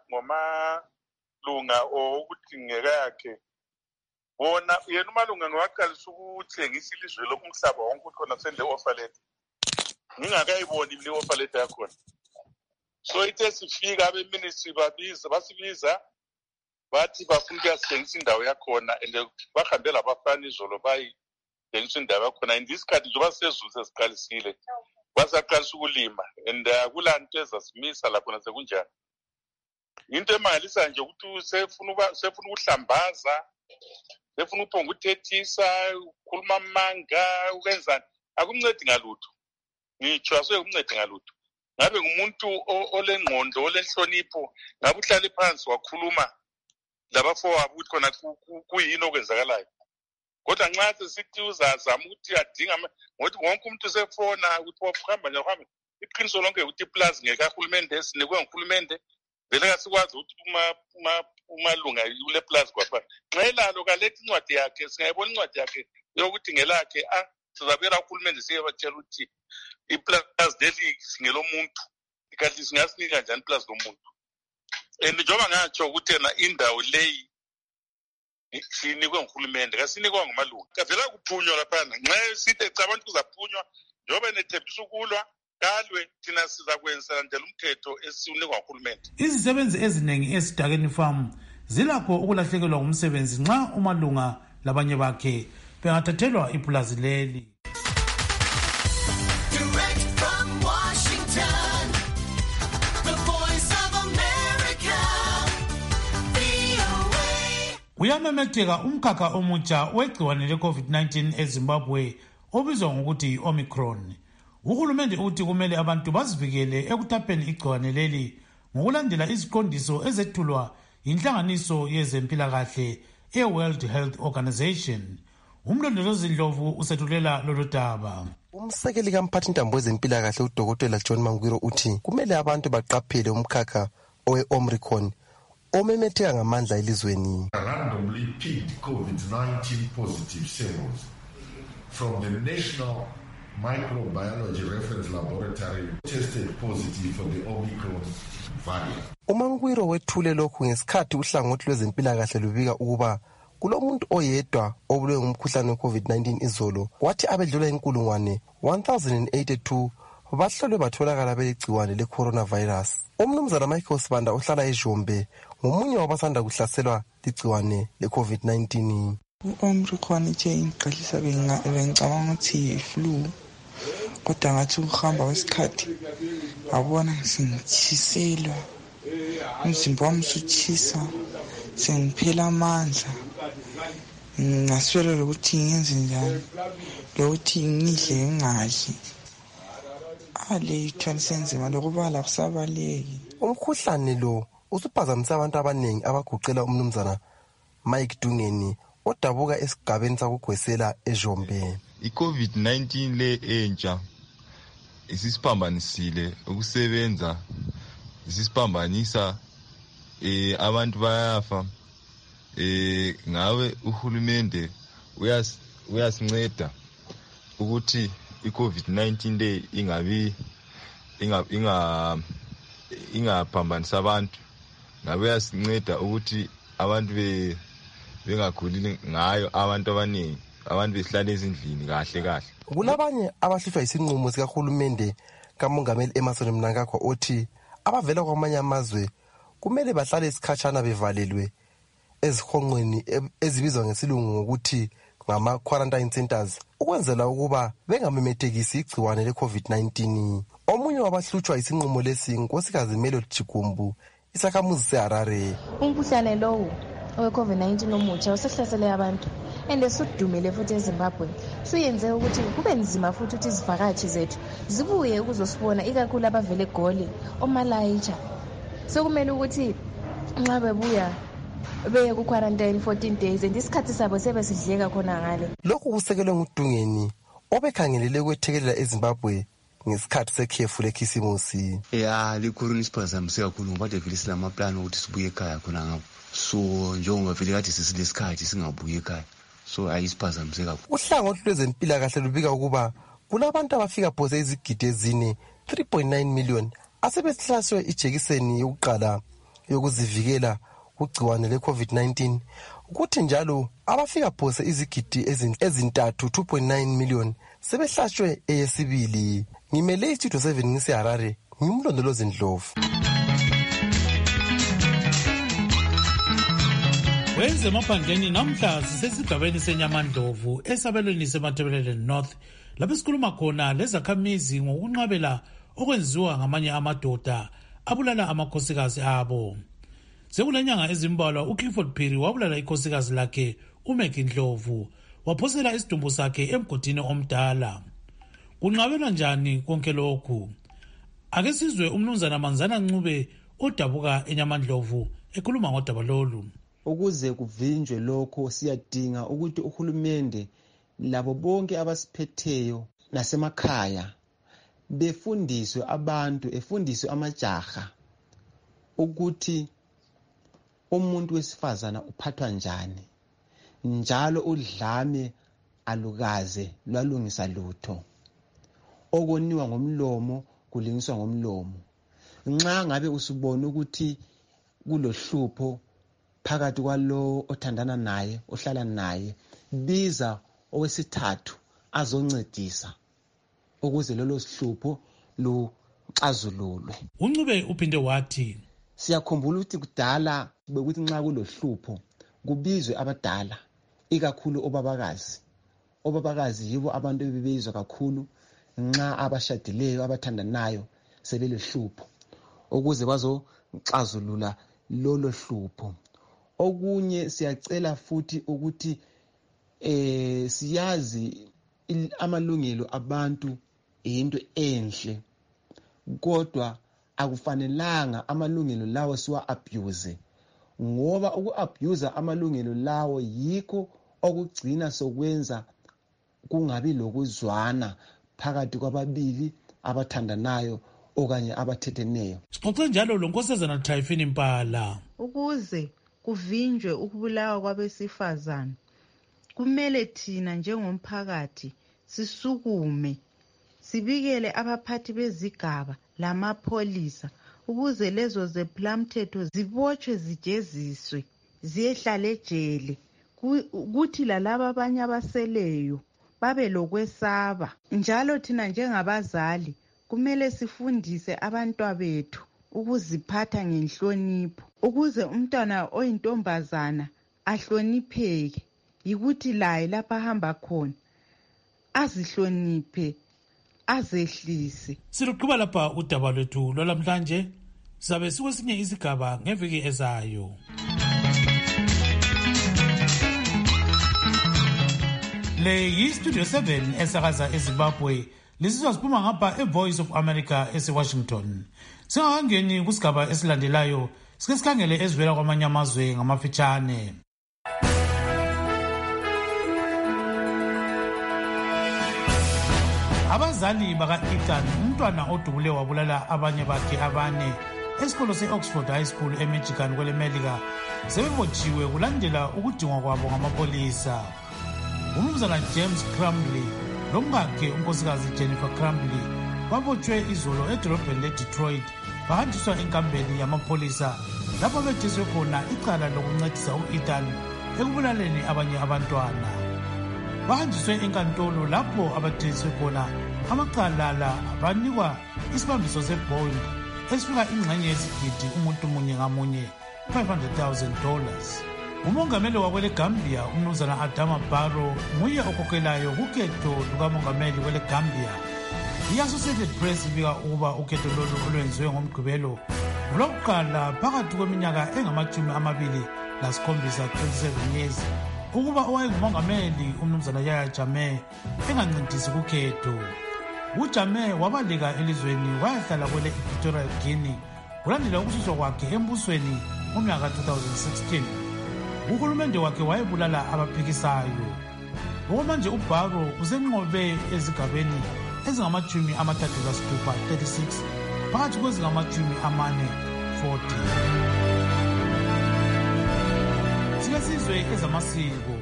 Speaker 26: ngomalunga okuthi ngeke yakhe. Bona yena umalunga ngwaqalisa ukuthengisa ilizwe lokumhlaba wonke khona sende offer letter. Ngingakayiboni le offer letter yakhona. So ithe sifika abeministry basibiza bathi bafuna ukuyasithengisa indawo yakhona and bahambela abafana izolo bayithengisa indawo yakhona. In this case njengoba sezulu sesiqalisile basaqalisa ukulima and kulanto ezasimisa lapho nasekunjani. Into emangalisa nje ukuthi sefuna ukuhlambaza, sefuna uphonga uthethisa, ukhuluma amanga, ukwenzani. Akumncedi ngalutho. Ngitsho asekumncedi ngalutho. Ngabe ngumuntu olengqondo olenhlonipho ngabe uhlale phansi wakhuluma labafowabo ukuthi khona kuyini okwenzakalayo. Kodwa nxa sesithi uzazama ukuthi adinga ngokuthi wonke umuntu usefona ukuthi wahamba nje uhambe iqiniso lonke ukuthi iplazi ngekahulumende esinikwe nguhulumende vele kasikwazi ukuthi umalunga ule plazi kwaphela. Nxa elalo kaletha incwadi yakhe singayibona incwadi yakhe yokuthi ngelakhe sizabuyela kuhulumende siyebatshela ukuthi iplazi leli singelomuntu kanti singasinika njani iplazi lomuntu. And njengoba ngatsho ukuthi yena indawo leyi sinikwe nguhulumende kasinikwa ngumalunga. Kavela kuphunywa laphana nxa sithi abantu kuzaphunywa njengoba nethembisa ukulwa kalwe thina sizakwenza njalo umthetho esiunikwa nguhulumende.
Speaker 2: Izisebenzi eziningi esidakeni farm zilakho ukulahlekelwa ngumsebenzi nxa umalunga labanye bakhe bengathathelwa ipulazi leli. Uyamemetheka umkhakha omutsha wegciwane le-COVID-19 eZimbabwe obizwa ngokuthi yi-Omicron. Uhulumende uthi kumele abantu bazivikele ekuthapheni igciwane leli ngokulandela iziqondiso ezethulwa yinhlanganiso yezempilakahle e-World Health Organization. Umlondolozi Ndlovu usethulela lolu daba.
Speaker 7: Umsekeli kamphathintambo wezempilakahle uDokotela John Mangwiro uthi kumele abantu baqaphele umkhakha owe-Omicron omemetheka ngamandla elizweni.
Speaker 27: Randomly picked COVID-19 positive samples from the National Microbiology Reference Laboratory tested positive for the Omicron variant.
Speaker 7: uMangwiro wethule lokhu ngesikhathi uhlangothi lwezempilakahle lubika ukuba kulomuntu oyedwa obulwe ngumkhuhlane we-COVID-19 izolo kwathi abedlula inkulungwane 1082 bahlolwe batholakala belegciwane le-coronavirus. Umnumzana Michael Sibanda ohlala eJombe ngomunye wabasanda kuhlaselwa ligciwane le-COVID-19.
Speaker 8: U-Omicron nje ingiqalisa bengicabanga ukuthi yi-flu kodwa ngathi ukuhamba kwesikhathi ngabona ngitshiselwa umzimba wami usutshisa sengiphela amandla ngaswela lokuthi ngenze njani lokuthi ngidle ngingadli Ithwalise nzima lokubala akusabaleki.
Speaker 7: Umkhuhlane lo usuphazamise abantu abaningi abaguqela umnumzana Mike Dungeni odabuka esigabeni sakugwesela eJombe.
Speaker 9: I-COVID-19 le entsha isisiphambanisile ukusebenza, isisiphambanisa, abantu bayafa. Ngawe uhulumende uyasinceda ukuthi i-COVID-19 le ingaphambanisa abantu. Ngabe uyasinceda ukuthi abantu bengaguli ngayo, abantu abaningi, abantu besihlala ezindlini kahle.
Speaker 7: Kulabanye abahlutshwa isinqumo sikahulumende kamongameli Emmerson Mnangagwa othi abavela kwamanye amazwe kumele bahlale isikhatshana bevalelwe ezihonqweni ezibizwa ngesilungu ngokuthi ngama-quarantine centers ukwenzela ukuba bengamemethekisi igciwane le-COVID-19. Omunye wabahlutshwa isinqumo lesi Nkosikazi Melody Chigumbu, isakhamuzi seHarare.
Speaker 10: Umkhuhlane lowo owe-COVID-19 omutsha usehlasele abantu and sudumele futhi eZimbabwe. Suyenze ukuthi kube nzima futhi ukuthi izivakashi zethu zibuye ukuzosibona, ikakhulu abavele eGoli, oMalaitsha. Sekumele ukuthi nxa bebuya beye ku-quarantine 14 days and isikhathi sabo sebesidleka khona ngale.
Speaker 7: Lokhu kusekelwe nguDungeni obekhangelele ukwethekelela eZimbabwe ngesikhathi sekhefu lekhisimusi.
Speaker 11: Likhulu nisiphazamise kakhulu ngoba vele silamaplani ukuthi sibuye ekhaya khona ngapho. So njengoba vele kade sesilesikhathi singabuye ekhaya. So ayisiphazamise kakhulu.
Speaker 7: Uhlangothi lwezempilakahle lubika ukuba kulabantu abafika phose izigidi ezine 3.9 million asebesihlasiwe ijekiseni yokuqala yokuzivikela kugciwane le-COVID-19, ukuthi njalo abafika phose izigidi ezintathu 2.9 million sebehlatshwe eyesibili. Ngimele iStudio 7 ngiseHarare, ngimlondolozi Ndlovu.
Speaker 2: Wenze maphandleni namhla sisesigabeni seNyamandlovu esabelweni seMatabeleland North, lapho sikhuluma khona lezakhamizi ngokunqabela okwenziwa ngamanye amadoda abulala amakhosikazi abo. Sekulenyanga ezimbalwa uClifford Phiri wabulala ikhosikazi lakhe uMaggie Ndlovu, waphosela isidumbu sakhe emgodini omdala. Kunqabelwa njani konke lokhu? Ake sizwe umnumzana Manzana Ncube odabuka eNyamandlovu ekhuluma ngodaba lolu.
Speaker 12: Ukuze kuvinjwe lokho siyadinga ukuthi uhulumende labo bonke abasiphetheyo nasemakhaya befundiswe abantu, efundiswe amajaha ukuthi umuntu wesifazana uphathwa njani, njalo udlame alukaze lwalungisa lutho. Okoniwa ngomlomo kulingiswa ngomlomo. Nxa ngabe usubona ukuthi kulohlupho phakathi kwalo othandana naye, ohlala naye, biza owesithathu azoncedisa ukuze lolo sihlupho luxazululwe.
Speaker 2: Uncube uphinde wathi
Speaker 12: siyakhumbula ukuthi kudala bekuthi nxa kulohlupho kubizwe abadala, ikakhulu obabakazi. Obabakazi yibo abantu ebebizwa kakhulu nxa abashadileyo abathandanayo sebelohlupho ukuze bazoxazulula lolo hlupho. Okunye siyacela futhi ukuthi siyazi amalungelo abantu into enhle, kodwa akufanelanga amalungelo lawo siwa abuse, ngoba uku-abuse amalungelo lawo yikho okugcina sokwenza kungabi lokuzwana phakathi kwababili abathandanayo okanye abathetheneyo.
Speaker 2: Sixoxe njalo lonkosazana Typhine Mpala.
Speaker 13: Ukuze kuvinjwe ukubulawa kwabesifazana, kumele thina njengomphakathi sisukume sibikele abaphathi bezigaba lamapholisa ukuze lezo zephulamthetho zibotshwe, zijeziswe, ziyehlala ejele, kuthi lalaba abanye abaseleyo babe lokwesaba. Njalo thina njengabazali kumele sifundise abantwana bethu ukuziphatha ngenhlonipho, ukuze umntwana oyintombazana ahlonipheke, yikuthi laye lapha ahamba khona azihloniphe, azehlise.
Speaker 2: Siluqhuba lapha udaba lwethu lwalamhlanje, sabe sikwesinye isigaba ngeviki ezayo. Le yiStudio 7 esakaza eZimbabwe, Lisizwa siphuma ngapha eVoice of America eseWashington. Singakangeni kusigaba esilandelayo, sike sikhangele ezivela kwamanye amazwe ngamafitshane. Abazali baka-Ethan, umntwana odubule wabulala abanye bakhe abane esikolo se-Oxford High School eMichigan kwele Melika, sebebotshiwe kulandela ukudingwa kwabo ngamapolisa. Umnumzana James Crumbley lomkakhe unkosikazi Jennifer Crumbley babotshwe izolo edolobheni leDetroit, bahanjiswa enkambeni yamapolisa lapho bethiswe khona icala lokuncedisa u-Ethan ekubulaleni abanye abantwana. Bahanjiswe enkantolo lapho abathiswe khona amacala la banikwa isibambiso sebond esifika ingxenye yesigidi umuntu munye ngamunye $500,000. Umongameli wakwele Gambia umnumzana Adama Barrow nguye okhokhelayo kukhetho lukamongameli kwele Gambia. I-Associated Press ibika ukuba ukhetho lolu olwenziwe ngomgqibelo lokuqala phakathi kweminyaka engama-27 27 years ukuba owayengumongameli umnumzana Yahya Jammeh engancintisi kukhetho. uJammeh wabaleka elizweni wayahlala kwele Equatorial Guinea kulandela ukususwa kwakhe embusweni ngomnyaka 2016. Uhulumende wakhe wayebulala abaphikisayo. Okwamanje uBarrow usenqobe ezigabeni ezingama-36 phakathi kwezingama-40. Sike sizwe ezamasiko.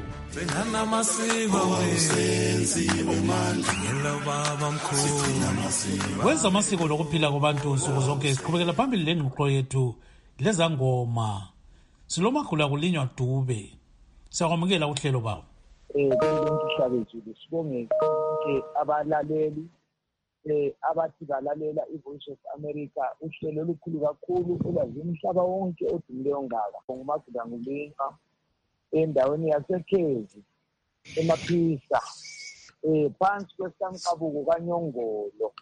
Speaker 2: Kwezamasiko lokuphila kwabantu nsuku zonke siqhubekela phambili lengxoxo yethu lezangoma. Silomagula kulinywa Dube. Siyakwamukela uhlelo bawo.
Speaker 1: Kulemhlabezulu sibonge ke abalaleli abathi balalela iVoice of America, uhlelo olukhulu kakhulu olwazi umhlaba wonke odumileyo ngaka. Ngumagula ngulinywa endaweni yaseKhezi eMaphisa phansi kwesankabuko kaNyongolo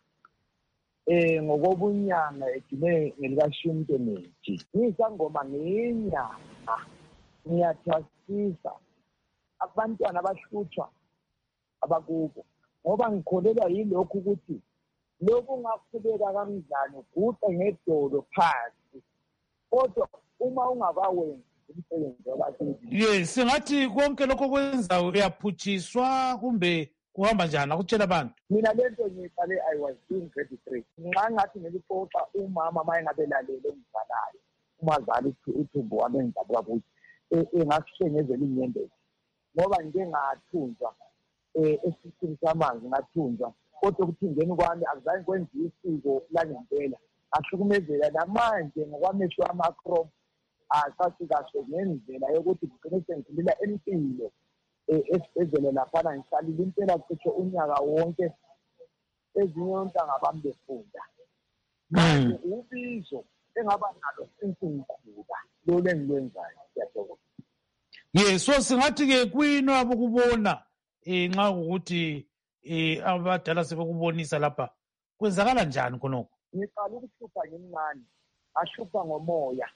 Speaker 1: ngokobunyanga edume ngelikashimteneji. Ngisangoma ngenyanga ngiyathasisa abantwana abahlutshwa abakubo ngoba ngikholelwa yilokhu ukuthi lokhu ungaqhubeka kanjani uguqe ngedolo phansi kodwa uma ungakawenzi umsebenzi wabasebenzi.
Speaker 2: Yes, singathi konke lokho kwenza uyaphutshiswa kumbe kuhamba njani akutshela abantu.
Speaker 1: Mina lento ngiyiqale I was doing grade 3. Nxa ngathi ngiliphoxa umama mayengabelalele umzalayo umazali uThumbu wami engidabuka kuthi engasihlengezela inyembezi ngoba ngike ngathunjwa esisini samanzi ngathunjwa kodwa ukuthungeni kwami akuzange kwenziwe isiko langempela ahlukumezela namanje ngokwamehlo amachrome asathi kahle ngendlela yokuthi ngigcine sengidlula empilo esibhedlela laphana ngisalile impela cishe unyaka wonke ezinye ontanga bami befunda. Manje ubizo engaba nalo sinsingikhula lolu engilwenzayo siyathokoza.
Speaker 2: Yes, so singathi-ke kuyini abukubona nxa ukuthi abadala sebekubonisa lapha kwenzakala njani khonokho?
Speaker 1: Ngiqala ukuhlupha ngimncane ahlupha ngomoya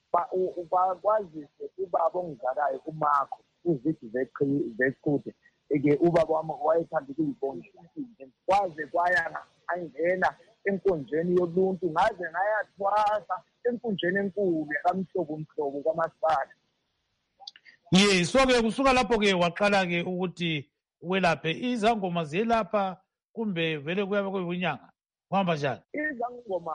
Speaker 1: bakwazise ubaba ongizalayo umakho uzidzi zeqhude ke ubaba wami wayethanda ukuyibonga kwaze kwaya angena enkonjeni yoluntu ngaze ngayathwasa enkonjeni enkulu yakamhlobo kwamasipala.
Speaker 2: Yes, so-ke kusuka lapho-ke waqala-ke ukuthi welaphe izangoma ziyelapha kumbe vele kuyabe kuyibunyanga kuhamba njani?
Speaker 1: Izangoma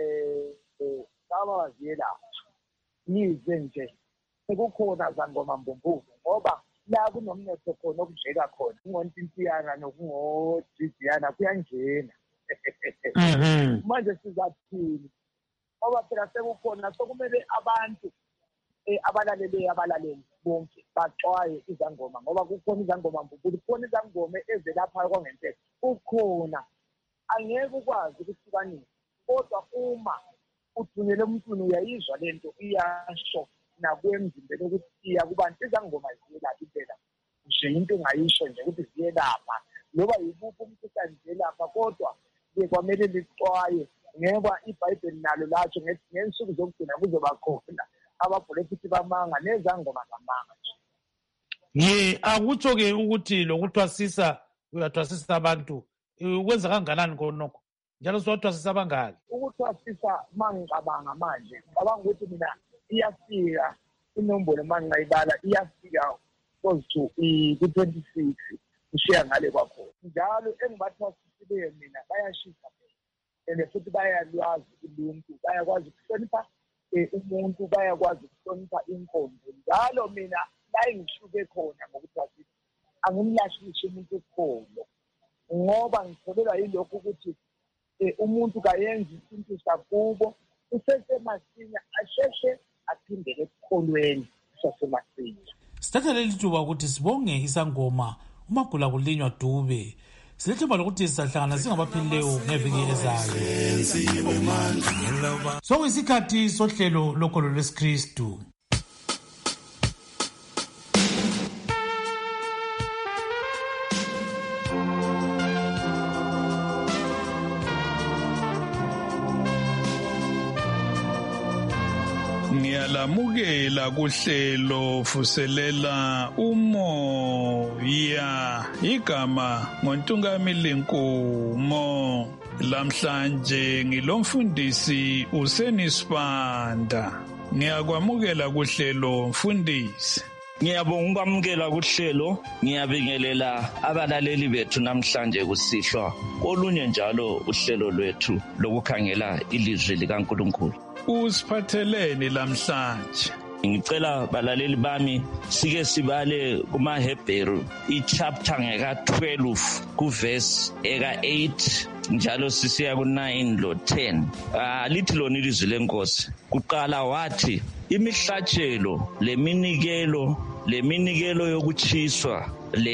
Speaker 1: saba ziyelapha yize nje sekukhona zangoma mbumbuzo ngoba la kunomnetho khona okudleka khona kungontintiyana nokungodidiyana kuyangena. Manje sizathini ngoba phela sekukhona sokumele abantu abalaleli bonke baxwaye izangoma ngoba kukhona izangoma mbumbuzo kukhona izangoma ezelaphayo kwangempela kukhona angeke ukwazi ukuhlukanisa kodwa uma uthunyele emntwini uyayizwa lento iyasho nakwemzimbeni ukuthi iya kubantu izangoma ziyelapha impela nje into engayisho nje ukuthi ziyelapha noba yikuphi umkhuhlane ziyelapha kodwa kwamele lixwaye ngoba iBhayibheli nalo latsho ngensuku zokugcina kuzoba khona abaprofethi bamanga nezangoma zamanga.
Speaker 2: Akutsho-ke ukuthi lokuthwasisa uyathwasisa abantu ukwenza kanganani konokho njalo siwathwasisa abangaki?
Speaker 1: Ukuthwasisa mangicabanga manje ngicabanga ukuthi mina iyafika inombolo mangingayibala iyafika close to ku-26 kushiya ngale kwakhona njalo engibathwasisileyo mina bayashisa and futhi bayalwazi uluntu bayakwazi ukuhlonipha umuntu bayakwazi ukuhlonipha inkonzo njalo mina la engihluke khona ngokuthwasisa angimlahlishe umuntu ukholo ngoba ngitholelwa yilokho ukuthi umuntu kayenza isintu sakubo usesemasinya asheshe aphindele ekukholweni usesemasinya.
Speaker 2: Sithatha leli thuba ukuthi sibonge isangoma uMagula kulinywa Dube. Silethemba lokuthi sizahlangana singabaphilileyo ngeviki ezayo. Sokuyisikhathi sohlelo lokholo lwesikristu.
Speaker 14: Ngiyalamukela kuhlelo vuselela umoya igama ngoNtungamili Nkumo. Lamhlanje ngilomfundisi uSenisibanda. Ngiyakwamukela kuhlelo mfundisi.
Speaker 15: Ngiyabonga ukwamukela kuhlelo, ngiyabingelela abalaleli bethu namhlanje kusihlwa kolunye njalo uhlelo lwethu lokukhangela ilizwi likaNkulunkulu.
Speaker 14: Usiphatheleni lamhlanje?
Speaker 15: Ngicela balaleli bami sike sibale kumaHebheru ichapter ngeka 12 kuverse eka 8 njalo sisiya ku9 lo 10. Lithi lona ilizwi lenkosi. Kuqala wathi imihlatshelo leminikelo yokuchiswa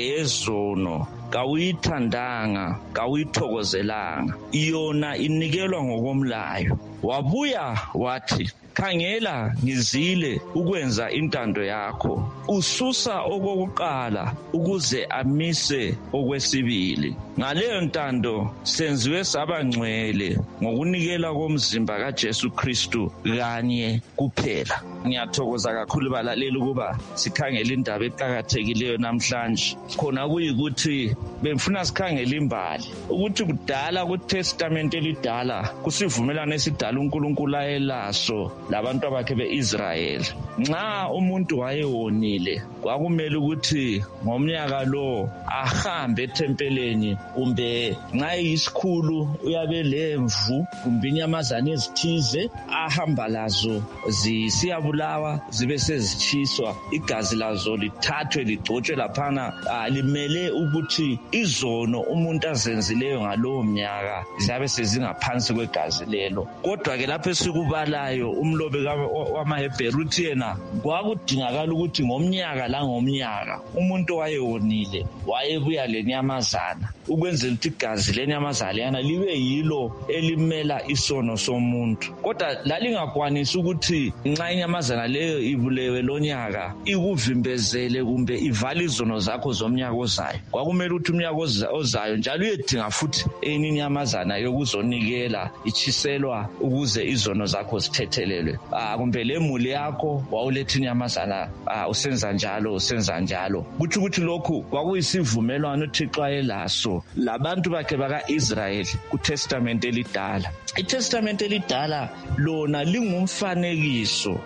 Speaker 15: leyezono kawuyithandanga kawuyithokozelanga iyona inikelwa ngokomlayo. Wabuya wathi khangela ngizile ukwenza intando yakho ususa okokuqala ukuze amise okwesibili. Ngaleyo ntando senziwe sabangcwele ngokunikela komzimba kaJesu Kristu kanye kuphela. Ngiyathokoza kakhulu balaleli ukuba sikhangele indaba eqhakathekileyo namhlanje. Khona kuyikuthi bemfuna sikhangele imbali ukuthi kudala kuTestament elidala kusivumelano esidala uNkulunkulu ayelaso labantu abakhe beIsrayeli. Nxa umuntu wayewonile kwakumele ukuthi ngomnyaka lo ahambe ethempeleni kumbe nxa yisikhulu uyabe lemvu kumbe inyamazana ezithize ahamba lazo zisiyabulawa zibe sezichiswa igazi lazo lithathwe ligcotshwe laphana. Limele ukuthi izono umuntu azenzileyo ngalowo mnyaka ziyabe sezingaphansi kwegazi lelo. Kodwa ke lapho esikubalayo umlobi wamaHebheru uthi yena kwakudingakala ukuthi ngomnyaka langomnyaka umuntu wayewonile wayebuya lenyamazana ukwenzela ukuthi igazi lenyamazana libe yilo elimela isono somuntu. Kodwa lalingakwanisi ukuthi nxa inyamazana leyo ibulewe lonyaka ikuvimbezele kumbe ivale izono zakho zomnyaka ozayo. Kwakumele ukuthi umnyaka ozayo njalo uyedinga futhi enye inyamazana yokuzonikela ichiselwa ukuze izono zakho zithethelelwe. Kumbe lemuli yakho wawuletha inyamazana usenza njalo. Kuthi ukuthi lokhu kwakuyisivumelwano uThixo ayelaso labantu bakhe baka-Israyeli kuTestament elidala. ITestament elidala lona lingumfanekiso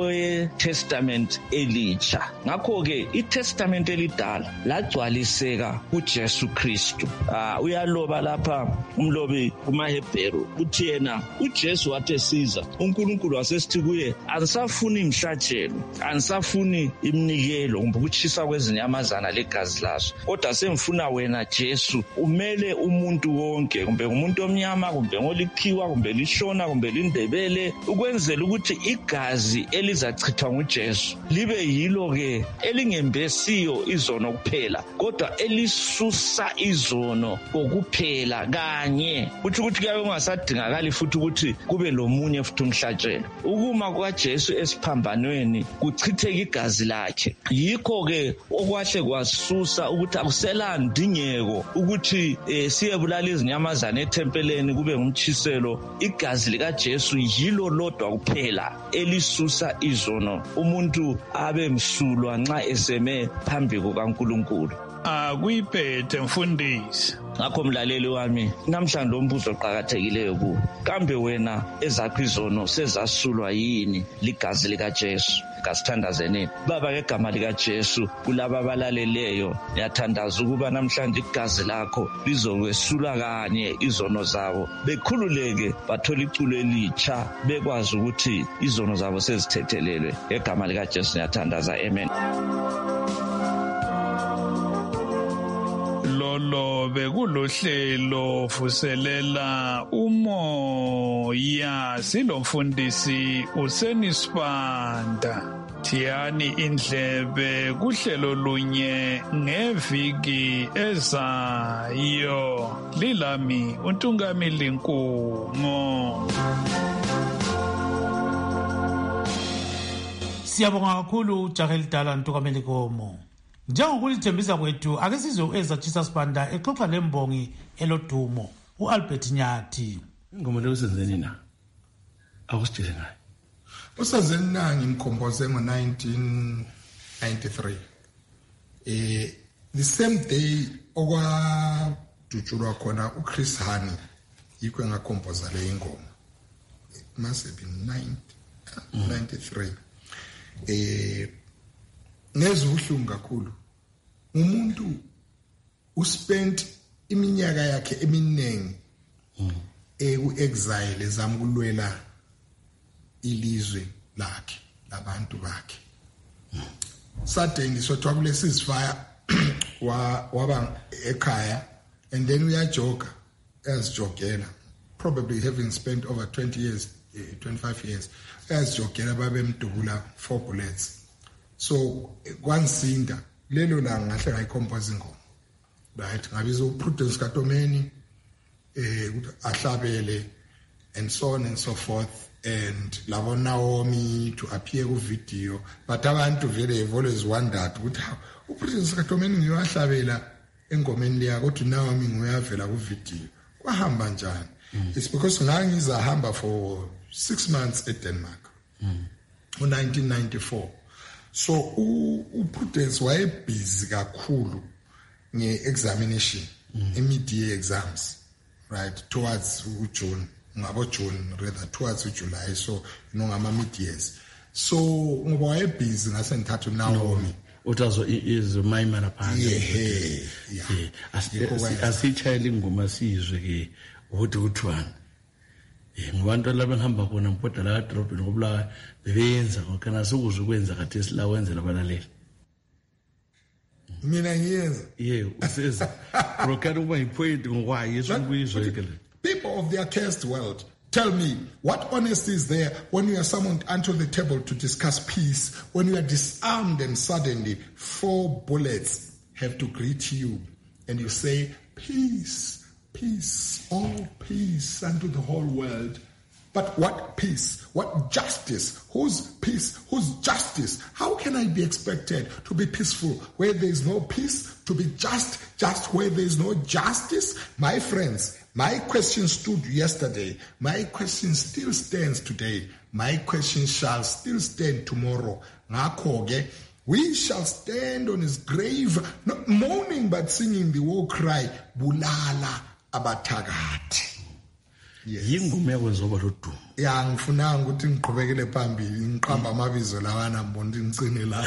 Speaker 15: oweTestament elitsha. Ngakho-ke iTestament elidala lagcwaliseka kuJesu Kristu. Uyaloba lapha umlobi kumaHebheru uthi yena uJesu wathi esiza uNkulunkulu wasesithi kuye anisafuni imihlatshelo anisafuni iminikelo kumbe ukutshisa kwezinyamazana legazi lazo kodwa semfuna wena Jesu umele umuntu wonke kumbe umuntu omnyama kumbe ngolikhiwa kumbe lishona kumbe lindebele ukwenzela ukuthi igazi elizachithwa nguJesu libe yilo ke elingembesiyo izono kuphela kodwa elisusa izono kokuphela kanye ukuthi kuyabe kungasadingakali futhi ukuthi kube lomunye futhi umhlatshelo. Ukuma kwaJesu esiphambanweni kuchitheka igazi lakhe. Yikho ke okwahle kwasusa ukuthi akuselandingeko ukuthi siyebulala izinyamazana ethempeleni kube ngumchiselo. Igazi likaJesu yilo lodwa kuphela elisusa izono umuntu abe msulwa nxa eseme phambi kukaNkulunkulu.
Speaker 14: akuyiphethe mfundisi.
Speaker 15: Ngakho mlaleli wami, namhlanje lo mbuzo oqhakathekileyo ku kambe wena ezakho izono sezasulwa yini ligazi lika Jesu? Kasithandazeni baba ngegama lika Jesu kulaba abalaleleyo, ngiyathandaza ukuba namhlanje igazi lakho lizokwesula kanye izono zabo, bekhululeke bathola iculo elitsha, bekwazi ukuthi izono zabo sezithethelelwe. Ngegama lika Jesu ngiyathandaza, amen.
Speaker 14: Lolo bekulohlelo vuselela umoya, silomfundisi uSenisibanda. Thiyani indlebe kuhlelo lunye ngeviki ezayo. Lilami uNtungamili Nkumo.
Speaker 2: Siyabonga kakhulu Jahel Dala Ntungamili Nkumo. Njengokulithembisa kwethu, ake sizwe ezatshisa Sibanda exoxa lembongi elodumo uAlbert Nyathi.
Speaker 16: Ingoma le usenzeni na? Akusitshele ngayo.
Speaker 27: Usenzeni na ngimkhomboze ngo1993. The same day okwadutshulwa khona uChris Hani yikho ngakhomboza le ingoma. It must have been 93. Nezuhlungu kakhulu. Umuntu uspent iminyaka yakhe eminingi ku-exile ezama ukulwela ilizwe lakhe labantu bakhe. Suddenly sothiwa kule ceasefire waba ekhaya, and then uyajoga ezijogela, probably having spent over 20 years 25 years ezijogela babemdubula 4 bullets. So kwansinda lelo la ngahle ngayicompose ingoma, right? Ngabiza uPrudence Katomeni ukuthi ahlabele and so on and so forth, and labo Naomi to appear ku video, but abantu vele have always wondered ukuthi uPrudence Katomeni ngiyahlabela engomeni leya kodwa Naomi nguyavela ku video, kwahamba njani? It's because ngangizahamba for 6 months eDenmark in 1994. So uPrudence wayebusy kakhulu nge-examination, mid-year exams, right, towards June, towards July, so ngama mid-years. So ngoba wayebusy ngase ngithatha Naomi.
Speaker 16: Utazo is mayimana phansi. Yeah. Asitshayela ingoma sizwe ke ukuthi uthwana. Ngibantu laba ngihamba khona ngibhoda la edrobheni ngobula bebenza ngokana sokuzwe kwenza kade silawenzela abalaleli.
Speaker 27: Mina ngiyenza.
Speaker 16: Useza. Brokana uba ipoint ngokwayi esukuyizwe ke.
Speaker 27: People of the accursed world, tell me, what honesty is there when you are summoned onto the table to discuss peace, when you are disarmed and suddenly 4 bullets have to greet you and you say, peace. Peace, all peace unto the whole world. But what peace? What justice? Whose peace? Whose justice? How can I be expected to be peaceful where there is no peace? To be just where there is no justice? My friends, my question stood yesterday. My question still stands today. My question shall still stand tomorrow. Ngakho-ke, we shall stand on his grave, not mourning but singing the war cry, Bulala abathakathi.
Speaker 16: Yingoma yakwenzoba lodumo.
Speaker 27: Ya ngifuna ukuthi ngiqhubekele phambili ngiqhamba amabizo lawana mbona ngicine la.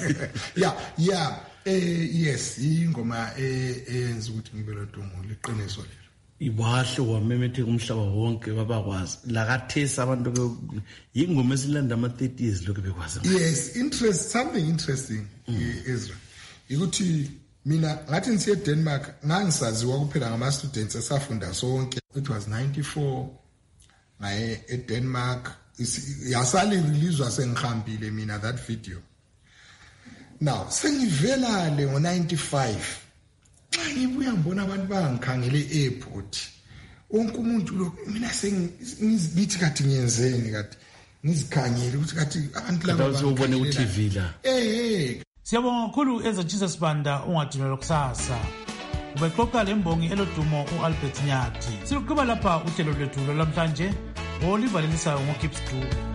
Speaker 27: Yes, ingoma eyenza ukuthi ngibe lodumo liqiniso lelo.
Speaker 16: Ibahle wamemetheka umhlaba wonke babakwazi lakathesa abantu yingoma esilanda ama-30s lokho bekwazi.
Speaker 27: Yes, something interesting Israel. Ukuthi mina ngathi ngisiye eDenmark ngangisaziwa kuphela ngama-students esafunda sonke. It was 94 ngaye eDenmark, yasali release sengihambile mina that video. Now sengivela le ngo95 ngibuya ngibona abantu bangikhangele e-airport, wonke umuntu lo mina sengizibithi kade ngiyenzeni kade ngizikhangele ukuthi kade abantu laba
Speaker 16: bazobona ku-TV la.
Speaker 2: Siyabonga kakhulu ezatshisa Sibanda ungadinelwa kusasa. Ubexoxa lembongi elodumo uAlbert Nyathi. Siluqhuba lapha uhlelo lwethu lwamhlanje olivalelisayo ngoGibbs Dube.